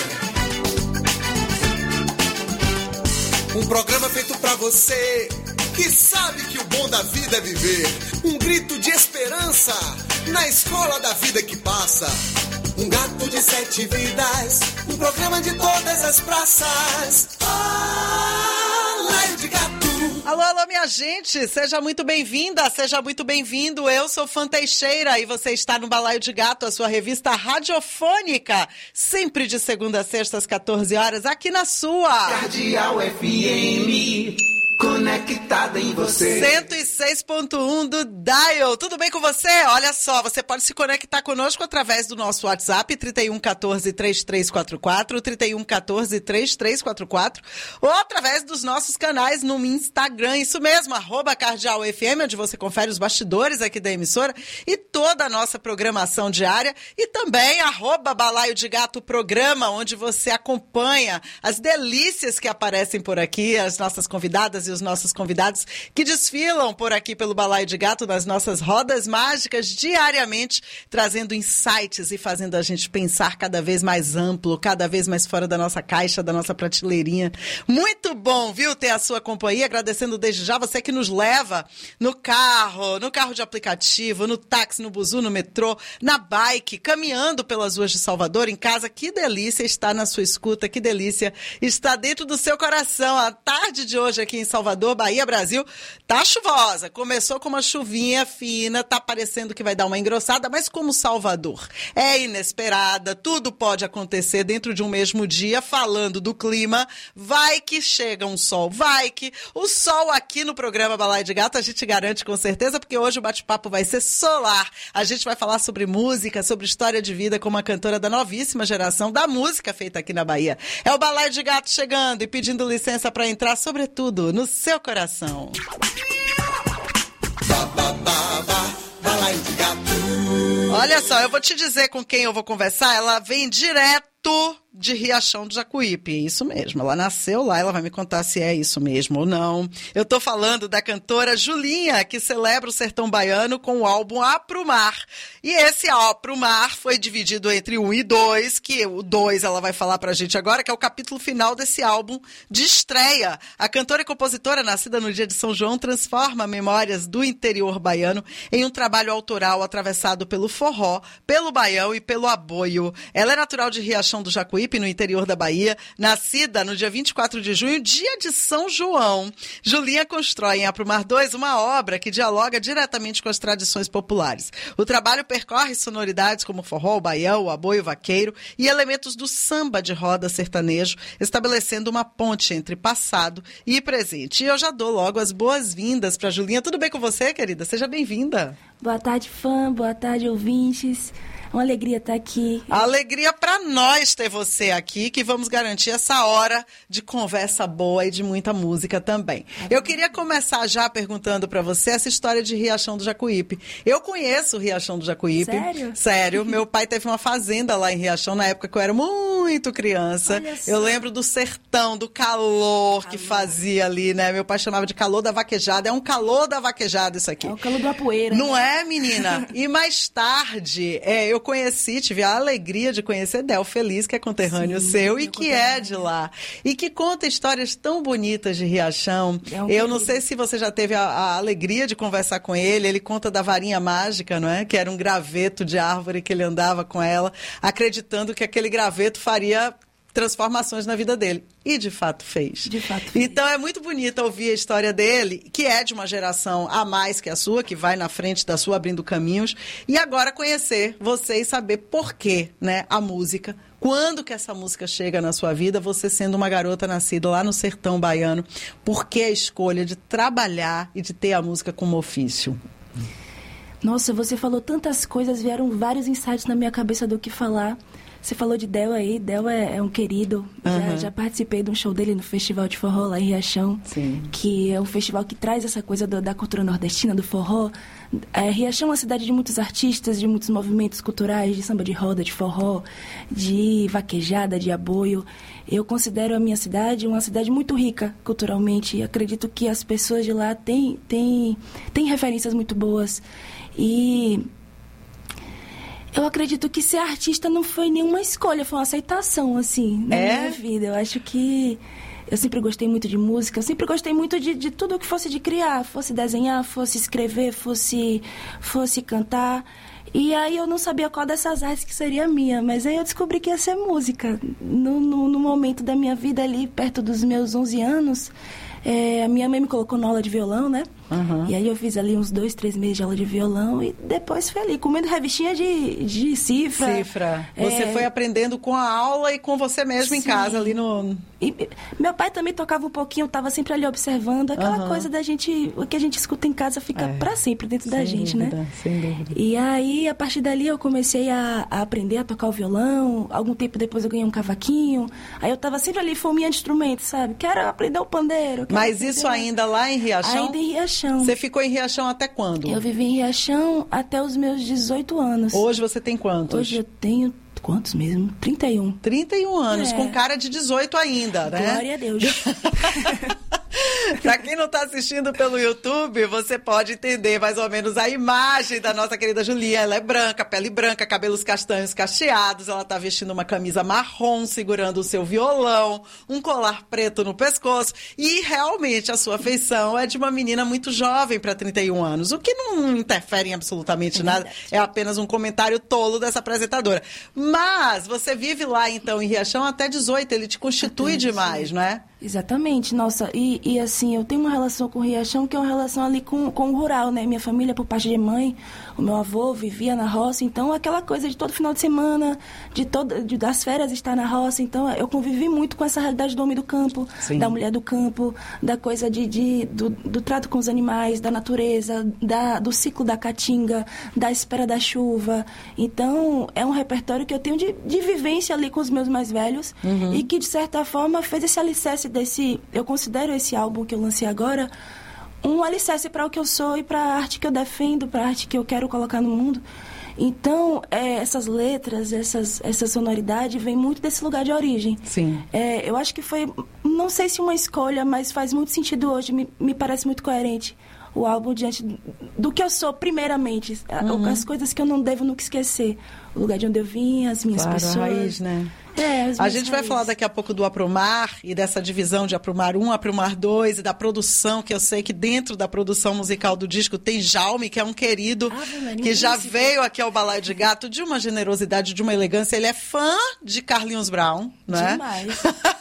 Um programa feito pra você que sabe que o bom da vida é viver. Um grito de esperança na escola da vida que passa. Um gato de sete vidas, um programa de todas as praças. Balaio de Gato.
Alô, alô, minha gente, seja muito bem-vinda, seja muito bem-vindo. Eu sou Fã Teixeira e você está no Balaio de Gato, a sua revista radiofônica, sempre de segunda a sexta às quatorze horas, aqui na sua
Cardeal F M, conectada em você.
cento e seis ponto um do Dial. Tudo bem com você? Olha só, você pode se conectar conosco através do nosso WhatsApp, trinta e um, quatorze, trinta e três quarenta e quatro, trinta e um, quatorze, trinta e três quarenta e quatro, ou através dos nossos canais no Instagram, isso mesmo, arroba Cardeal F M, onde você confere os bastidores aqui da emissora e toda a nossa programação diária, e também arroba Balaio de Gato Programa, onde você acompanha as delícias que aparecem por aqui, as nossas convidadas convidadas e os nossos convidados que desfilam por aqui pelo Balaio de Gato nas nossas rodas mágicas diariamente, trazendo insights e fazendo a gente pensar cada vez mais amplo, cada vez mais fora da nossa caixa, da nossa prateleirinha. Muito bom, viu, ter a sua companhia, agradecendo desde já você que nos leva no carro, no carro de aplicativo, no táxi, no buzu, no metrô, na bike, caminhando pelas ruas de Salvador, em casa. Que delícia estar na sua escuta, que delícia estar dentro do seu coração. A tarde de hoje aqui em Salvador, Bahia, Brasil, tá chuvosa. Começou com uma chuvinha fina, tá parecendo que vai dar uma engrossada, mas como Salvador é inesperada, tudo pode acontecer dentro de um mesmo dia. Falando do clima, vai que chega um sol, vai que o sol aqui no programa Balaio de Gato a gente garante com certeza, porque hoje o bate-papo vai ser solar. A gente vai falar sobre música, sobre história de vida com uma cantora da novíssima geração da música feita aqui na Bahia. É o Balaio de Gato chegando e pedindo licença para entrar, sobretudo, no seu coração.
Ba, ba, ba, ba, Balaio de Gato.
Olha só, eu vou te dizer com quem eu vou conversar. Ela vem direto de Riachão do Jacuípe, isso mesmo, ela nasceu lá, ela vai me contar se é isso mesmo ou não. Eu tô falando da cantora Julinha, que celebra o sertão baiano com o álbum Aprumar. E esse Aprumar foi dividido entre um e dois, que o dois ela vai falar pra gente agora, que é o capítulo final desse álbum de estreia. A cantora e compositora, nascida no dia de São João, transforma memórias do interior baiano em um trabalho autoral atravessado pelo forró, pelo baião e pelo aboio. Ela é natural de Riachão do Jacuípe, no interior da Bahia, nascida no dia vinte e quatro de junho, dia de São João. Julinha constrói em Aprumar dois uma obra que dialoga diretamente com as tradições populares. O trabalho percorre sonoridades como forró, o baião, o aboio, o vaqueiro e elementos do samba de roda sertanejo, estabelecendo uma ponte entre passado e presente. E eu já dou logo as boas-vindas para Julinha. Tudo bem com você, querida? Seja bem-vinda.
Boa tarde, fã. Boa tarde, ouvintes. Uma alegria estar aqui.
A alegria para nós ter você aqui, que vamos garantir essa hora de conversa boa e de muita música também. Eu queria começar já perguntando para você essa história de Riachão do Jacuípe. Eu conheço o Riachão do Jacuípe.
Sério?
Sério. Meu pai teve uma fazenda lá em Riachão na época que eu era muito criança. Eu lembro do sertão, do calor que fazia ali, né? Meu pai chamava de calor da vaquejada. É um calor da vaquejada isso aqui.
É o calor da poeira.
Não
né?
é, menina? E mais tarde, é, eu conheci, tive a alegria de conhecer Del Feliz, que é conterrâneo Sim, seu e que é de lá. E que conta histórias tão bonitas de Riachão. É um eu não sei se você já teve a, a alegria de conversar com ele. Ele conta da varinha mágica, não é? Que era um graveto de árvore que ele andava com ela, acreditando que aquele graveto faria transformações na vida dele. E, de fato, fez.
De fato fez.
Então, é muito bonito ouvir a história dele, que é de uma geração a mais que a sua, que vai na frente da sua, abrindo caminhos. E agora conhecer você e saber por quê, né, a música. Quando que essa música chega na sua vida, você sendo uma garota nascida lá no sertão baiano, por que a escolha de trabalhar e de ter a música como ofício?
Nossa, você falou tantas coisas, vieram vários insights na minha cabeça do que falar. Você falou de Del aí, Del é, é um querido. Uhum. Já, já participei de um show dele no Festival de Forró lá em Riachão.
Sim.
Que é um festival que traz essa coisa do, da cultura nordestina, do forró. É, Riachão é uma cidade de muitos artistas, de muitos movimentos culturais, de samba de roda, de forró, de vaquejada, de aboio. Eu considero a minha cidade uma cidade muito rica culturalmente. E acredito que as pessoas de lá têm, têm, têm referências muito boas. E eu acredito que ser artista não foi nenhuma escolha, foi uma aceitação, assim, na
é?
minha vida. Eu acho que eu sempre gostei muito de música, eu sempre gostei muito de, de tudo que fosse de criar, fosse desenhar, fosse escrever, fosse, fosse cantar. E aí eu não sabia qual dessas artes que seria a minha, mas aí eu descobri que ia ser música. No, no, no momento da minha vida ali, perto dos meus onze anos, é, a minha mãe me colocou na aula de violão, né? Uhum. E aí eu fiz ali uns dois, três meses de aula de violão e depois fui ali comendo revistinha de, de cifra.
Cifra. Você é... foi aprendendo com a aula e com você mesmo Sim. em casa ali no...
E meu pai também tocava um pouquinho, eu tava sempre ali observando. Aquela uhum. coisa da gente, o que a gente escuta em casa fica é. pra sempre dentro
sem
da gente,
dúvida,
né?
Sem dúvida.
E aí, a partir dali, eu comecei a, a aprender a tocar o violão. Algum tempo depois eu ganhei um cavaquinho. Aí eu tava sempre ali, fominha de instrumento, sabe? Quero aprender o pandeiro.
Mas
aprender...
isso ainda lá em Riachão?
Ainda em Riachão.
Você ficou em Riachão até quando?
Eu vivi em Riachão até os meus dezoito anos.
Hoje você tem quantos?
Hoje eu tenho... Quantos mesmo? trinta e um.
trinta e um anos,
é.
com cara de dezoito ainda, né?
Glória a Deus.
Pra quem não tá assistindo pelo YouTube, você pode entender mais ou menos a imagem da nossa querida Julinha. Ela é branca, pele branca, cabelos castanhos cacheados. Ela tá vestindo uma camisa marrom, segurando o seu violão, um colar preto no pescoço. E realmente a sua feição é de uma menina muito jovem para trinta e um anos, o que não interfere em absolutamente é nada. É apenas um comentário tolo dessa apresentadora. Mas você vive lá, então, em Riachão até dezoito. Ele te constitui demais, não é?
Exatamente, nossa, e, e assim, eu tenho uma relação com o Riachão que é uma relação ali com, com o rural, né? Minha família, por parte de mãe, o meu avô vivia na roça, então aquela coisa de todo final de semana, de todo, de, das férias estar na roça, então eu convivi muito com essa realidade do homem do campo, Sim. da mulher do campo, da coisa de, de, do, do trato com os animais, da natureza, da, do ciclo da caatinga, da espera da chuva. Então, é um repertório que eu tenho de, de vivência ali com os meus mais velhos uhum. e que, de certa forma, fez esse alicerce desse, eu considero esse álbum que eu lancei agora um alicerce para o que eu sou e para a arte que eu defendo, para a arte que eu quero colocar no mundo. Então, é, essas letras, essas, essa sonoridade vem muito desse lugar de origem.
Sim.
É, eu acho que foi, não sei se uma escolha, mas faz muito sentido hoje, me, me parece muito coerente o álbum diante do que eu sou primeiramente, uhum. as coisas que eu não devo nunca esquecer, o lugar de onde eu vim, as minhas
claro,
pessoas.
A raiz, né?
É,
a gente vai falar daqui a pouco do Aprumar e dessa divisão de Aprumar um, Aprumar dois e da produção, que eu sei que dentro da produção musical do disco tem Jaume, que é um querido ah, que já veio aqui ao Balaio de Gato de uma generosidade, de uma elegância. Ele é fã de Carlinhos Brown, né?
Demais.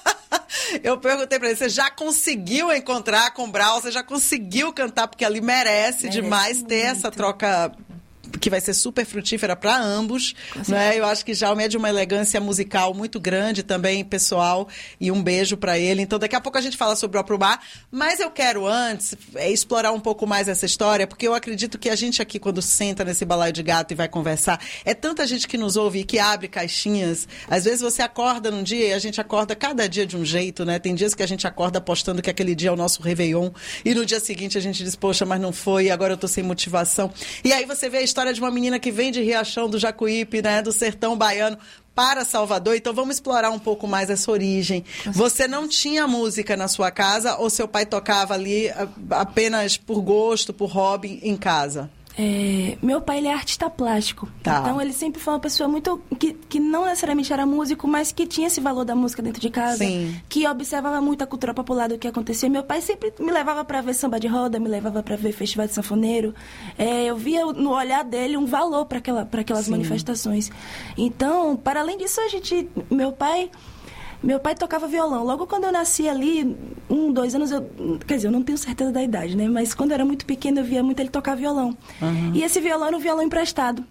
Eu perguntei pra ele, você já conseguiu encontrar com o Brown? Você já conseguiu cantar? Porque ali merece, merece demais muito. Ter essa troca que vai ser super frutífera para ambos, né? Eu acho que Jaume é de uma elegância musical muito grande também, pessoal, e um beijo para ele. Então, daqui a pouco a gente fala sobre o Aprumar, mas eu quero antes é, explorar um pouco mais essa história, porque eu acredito que a gente aqui, quando senta nesse Balaio de Gato e vai conversar, é tanta gente que nos ouve e que abre caixinhas. Às vezes você acorda num dia e a gente acorda cada dia de um jeito, né? Tem dias que a gente acorda apostando que aquele dia é o nosso Réveillon, e no dia seguinte a gente diz, poxa, mas não foi, agora eu tô sem motivação. E aí você vê a história de uma menina que vem de Riachão, do Jacuípe, né, do sertão baiano, para Salvador. Então vamos explorar um pouco mais essa origem. Você não tinha música na sua casa ou seu pai tocava ali apenas por gosto, por hobby em casa?
É, meu pai, ele é artista plástico. Tá. Então, ele sempre foi uma pessoa muito... Que, que não necessariamente era músico, mas que tinha esse valor da música dentro de casa.
Sim.
Que observava muito a cultura popular do que acontecia. Meu pai sempre me levava para ver samba de roda, me levava para ver festival de sanfoneiro. É, eu via no olhar dele um valor para aquela, para aquelas Sim. manifestações. Então, para além disso, a gente... Meu pai... Meu pai tocava violão. Logo quando eu nasci ali, um, dois anos, eu, quer dizer, eu não tenho certeza da idade, né? Mas quando eu era muito pequena, eu via muito ele tocar violão. Uhum. E esse violão era um violão emprestado.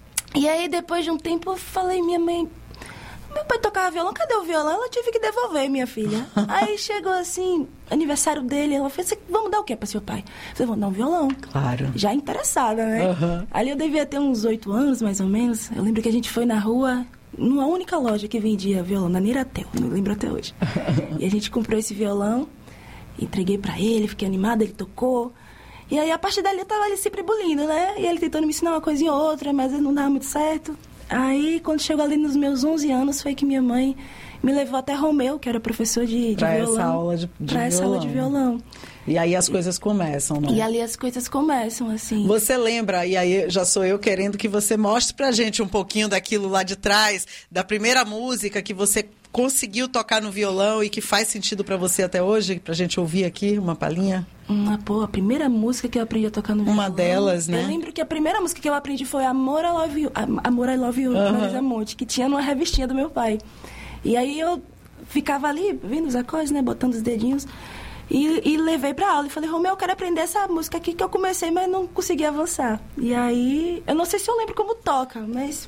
E aí, depois de um tempo, eu falei, minha mãe... Meu pai tocava violão, cadê o violão? Ela tive que devolver, minha filha. Aí chegou assim, aniversário dele, ela falou assim, vamos dar o quê para seu pai? Eu falei, vamos dar um violão.
Claro.
Já interessada, né?
Uhum.
Ali eu devia ter uns oito anos, mais ou menos. Eu lembro que a gente foi na rua... numa única loja que vendia violão, na Niratel, não lembro até hoje. E a gente comprou esse violão, entreguei pra ele, fiquei animada, ele tocou. E aí, a partir dali, eu tava ali sempre bulindo, né? E ele tentando me ensinar uma coisinha ou outra, mas não dava muito certo. Aí, quando chegou ali nos meus onze anos, foi que minha mãe me levou até Romeu, que era professor de, de
pra
violão.
Essa aula de, de
pra
violão.
essa aula de violão.
E aí as coisas começam, né?
E ali as coisas começam, assim.
Você lembra, e aí já sou eu querendo que você mostre pra gente um pouquinho daquilo lá de trás, da primeira música que você conseguiu tocar no violão e que faz sentido pra você até hoje, pra gente ouvir aqui, uma palhinha?
Uma, pô, a primeira música que eu aprendi a tocar no violão...
Uma delas, né?
Eu lembro que a primeira música que eu aprendi foi Amor, I Love You, Amor, I Love You, uhum. Marisa Monte, que tinha numa revistinha do meu pai. E aí eu ficava ali, vendo os acordes, né, botando os dedinhos... E, e levei pra aula e falei, Romeu, eu quero aprender essa música aqui que eu comecei, mas não consegui avançar. E aí, eu não sei se eu lembro como toca, mas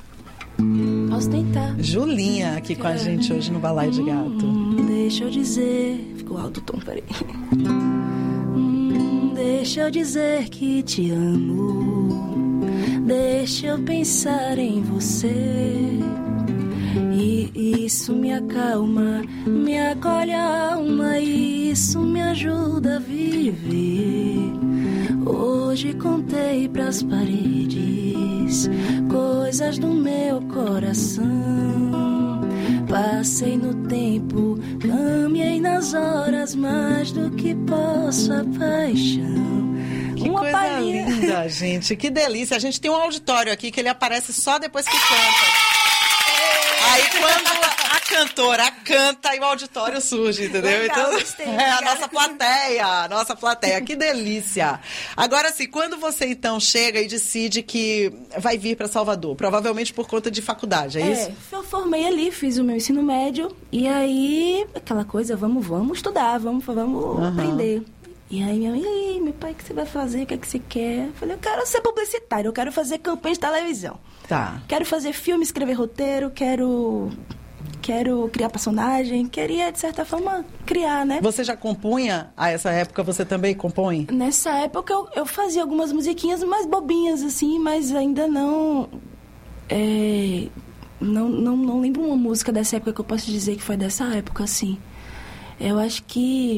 posso tentar.
Julinha aqui com a gente hoje no Balaio de Gato.
Hum, deixa eu dizer... Ficou alto o tom, peraí. Hum, deixa eu dizer que te amo. Deixa eu pensar em você. E isso me acalma, me acolhe a alma, e isso me ajuda a viver. Hoje contei pras paredes coisas do meu coração. Passei no tempo ame nas horas mais do que possa a paixão.
Que
Uma
coisa
palhinha.
linda, gente. Que delícia. A gente tem um auditório aqui que ele aparece só depois que canta. Aí quando a cantora canta e o auditório surge, entendeu?
Legal,
Então,
gostei,
é a
obrigada.
nossa plateia, a nossa plateia. Que delícia. Agora, assim, quando você então chega e decide que vai vir para Salvador, provavelmente por conta de faculdade, é, isso?
É, eu formei ali, fiz o meu ensino médio, e aí, aquela coisa, vamos, vamos estudar, vamos, vamos
Uhum.
aprender. E aí, minha mãe, e aí, meu pai, o que você vai fazer? O que é que você quer? Eu falei, eu quero ser publicitário, eu quero fazer campanha de televisão.
Tá.
Quero fazer filme, escrever roteiro, quero... Quero criar personagem, queria, de certa forma, criar, né?
Você já compunha a essa época? Você também compõe?
Nessa época, eu, eu fazia algumas musiquinhas mais bobinhas, assim, mas ainda não... É, não, não... Não lembro uma música dessa época que eu posso dizer que foi dessa época, assim. Eu acho que...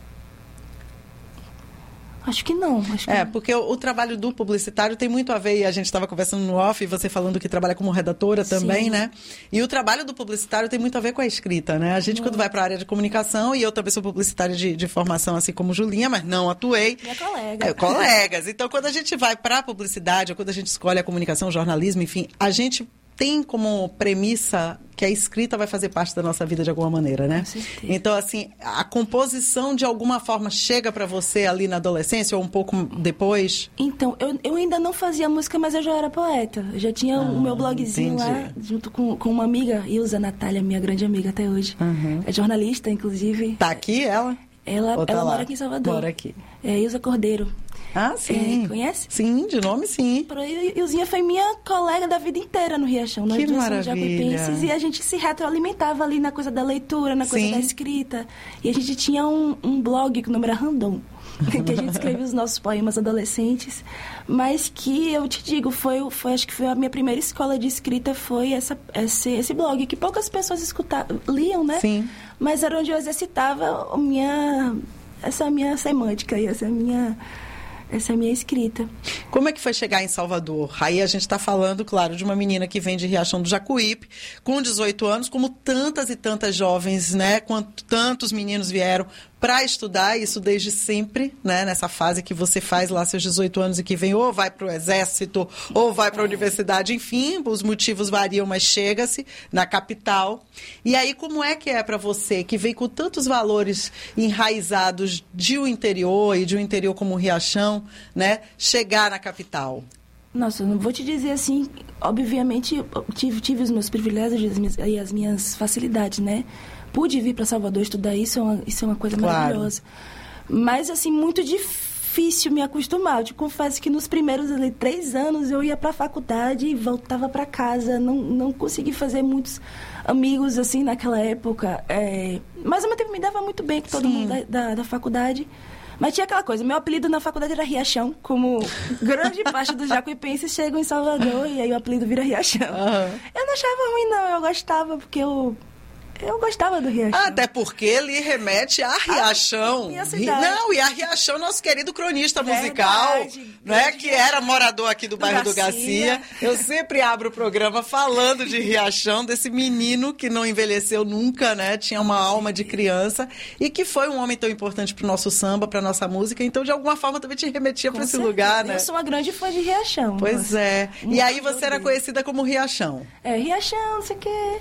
Acho que não. Acho que
É,
não.
porque o, o trabalho do publicitário tem muito a ver, e a gente estava conversando no off, e você falando que trabalha como redatora também,
Sim.
né? E o trabalho do publicitário tem muito a ver com a escrita, né? A gente, quando vai para a área de comunicação, e eu também sou publicitária de, de formação, assim como Julinha, mas não atuei.
Minha colega.
É, colegas. Então, quando a gente vai para a publicidade, ou quando a gente escolhe a comunicação, o jornalismo, enfim, a gente tem como premissa que a escrita vai fazer parte da nossa vida de alguma maneira, né?
Com certeza.
Então, assim, a composição de alguma forma chega para você ali na adolescência ou um pouco depois?
Então, eu, eu ainda não fazia música, mas eu já era poeta. Eu já tinha o meu blogzinho
entendi.
lá, junto com, com uma amiga, Ilza Natália, minha grande amiga até hoje.
Uhum.
É jornalista, inclusive.
Tá aqui ela?
Ela,
Ou tá
ela
lá?
mora aqui em Salvador.
Mora aqui.
É Ilza Cordeiro.
Ah, sim.
É, conhece?
Sim, de nome sim.
E Ilzinha foi minha colega da vida inteira no Riachão. Nós
Que
duas somos
maravilha.
jacuipenses, e a gente se retroalimentava ali na coisa da leitura, na coisa
Sim.
da escrita. E a gente tinha um, um blog que o nome era Random, que a gente escrevia os nossos poemas adolescentes, mas que, eu te digo, foi, foi acho que foi a minha primeira escola de escrita, foi essa, esse, esse blog, que poucas pessoas escutavam, liam, né?
Sim.
Mas era onde eu exercitava a minha, essa minha semântica, e essa minha... Essa é a minha escrita.
Como é que foi chegar em Salvador? Aí a gente está falando, claro, de uma menina que vem de Riachão do Jacuípe, com dezoito anos, como tantas e tantas jovens, né? Quanto tantos meninos vieram para estudar, isso desde sempre, né? Nessa fase que você faz lá seus dezoito anos e que vem ou vai para o exército, ou vai para a universidade, enfim, os motivos variam, mas chega-se na capital. E aí, como é que é para você, que vem com tantos valores enraizados de um interior e de um interior como o Riachão, né, chegar na capital?
Nossa, eu não vou te dizer assim, obviamente eu tive, tive os meus privilégios e as minhas, e as minhas facilidades, né? Pude vir para Salvador estudar, isso é uma, isso é uma coisa
Claro.
maravilhosa. Mas, assim, muito difícil me acostumar. Eu te confesso que nos primeiros ali, três anos eu ia para a faculdade e voltava para casa. Não, não consegui fazer muitos amigos, assim, naquela época. É... Mas, ao mesmo tempo, me dava muito bem com todo
Sim.
mundo da, da, da faculdade. Mas tinha aquela coisa, meu apelido na faculdade era Riachão, como grande parte dos jacuipenses chegam em Salvador e aí o apelido vira Riachão.
Uhum.
Eu não achava ruim, não. Eu gostava, porque eu... Eu gostava do Riachão.
Até porque ele remete a Riachão.
minha
Ri-
cidade.
Não, e a Riachão, nosso querido cronista
Verdade,
musical, né,
grande
que era morador aqui do,
do
bairro do
Garcia.
Garcia. Eu sempre abro o programa falando de Riachão, desse menino que não envelheceu nunca, né? Tinha uma alma de criança e que foi um homem tão importante pro nosso samba, pra nossa música. Então, de alguma forma, também te remetia
Com
para esse
certeza.
lugar, né?
Eu sou uma grande fã de Riachão.
Pois
nossa.
é. E
Muito
aí você era
orgulho.
conhecida como Riachão.
É, Riachão, não sei o quê.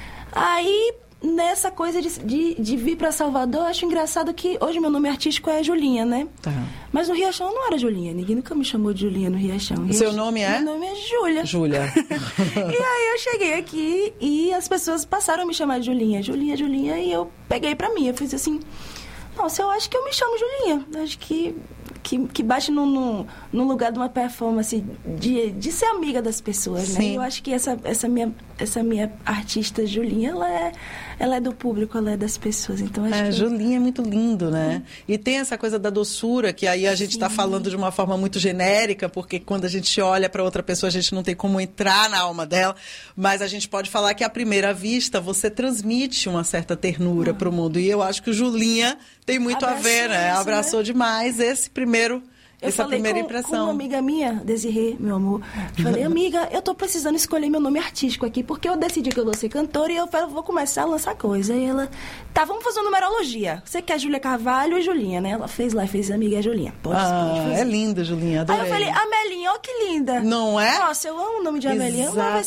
Aí, nessa coisa de, de, de vir pra Salvador, eu acho engraçado que hoje meu nome artístico é Julinha, né?
Tá.
Mas no Riachão eu não era Julinha. Ninguém nunca me chamou de Julinha no Riachão.
O seu nome é?
Meu nome é Júlia.
Júlia.
E aí eu cheguei aqui e as pessoas passaram a me chamar de Julinha. Julinha, Julinha. E eu peguei pra mim. Eu fiz assim... Nossa, eu acho que eu me chamo Julinha. Eu acho que, que, que bate no, no, no lugar de uma performance de, de ser amiga das pessoas, né?
Sim.
E eu acho que essa, essa, minha, essa minha artista Julinha, ela é, ela é do público, ela é das pessoas. Então, acho
É,
que...
Julinha é muito lindo, né? E tem essa coisa da doçura, que aí a gente está falando de uma forma muito genérica, porque quando a gente olha para outra pessoa, a gente não tem como entrar na alma dela, mas a gente pode falar que à primeira vista você transmite uma certa ternura para o mundo. E eu acho que o Julinha tem muito
Abraçou
a ver, né?
isso,
Abraçou
né?
demais esse primeiro
Eu
Essa
falei
primeira
com,
impressão.
com uma amiga minha, Desirê, meu amor. Falei, amiga, eu tô precisando escolher meu nome artístico aqui, porque eu decidi que eu vou ser cantora e eu falei, vou começar a lançar coisa. E ela, tá, vamos fazer uma numerologia. Você quer Júlia Carvalho e Julinha, né? Ela fez lá, fez amiga Julinha. Pode,
ah,
pode fazer.
É linda, Julinha, adorei.
Aí eu falei, Amelinha, ó que linda.
Não é?
Nossa, eu amo o nome de Amelinha. Uma vez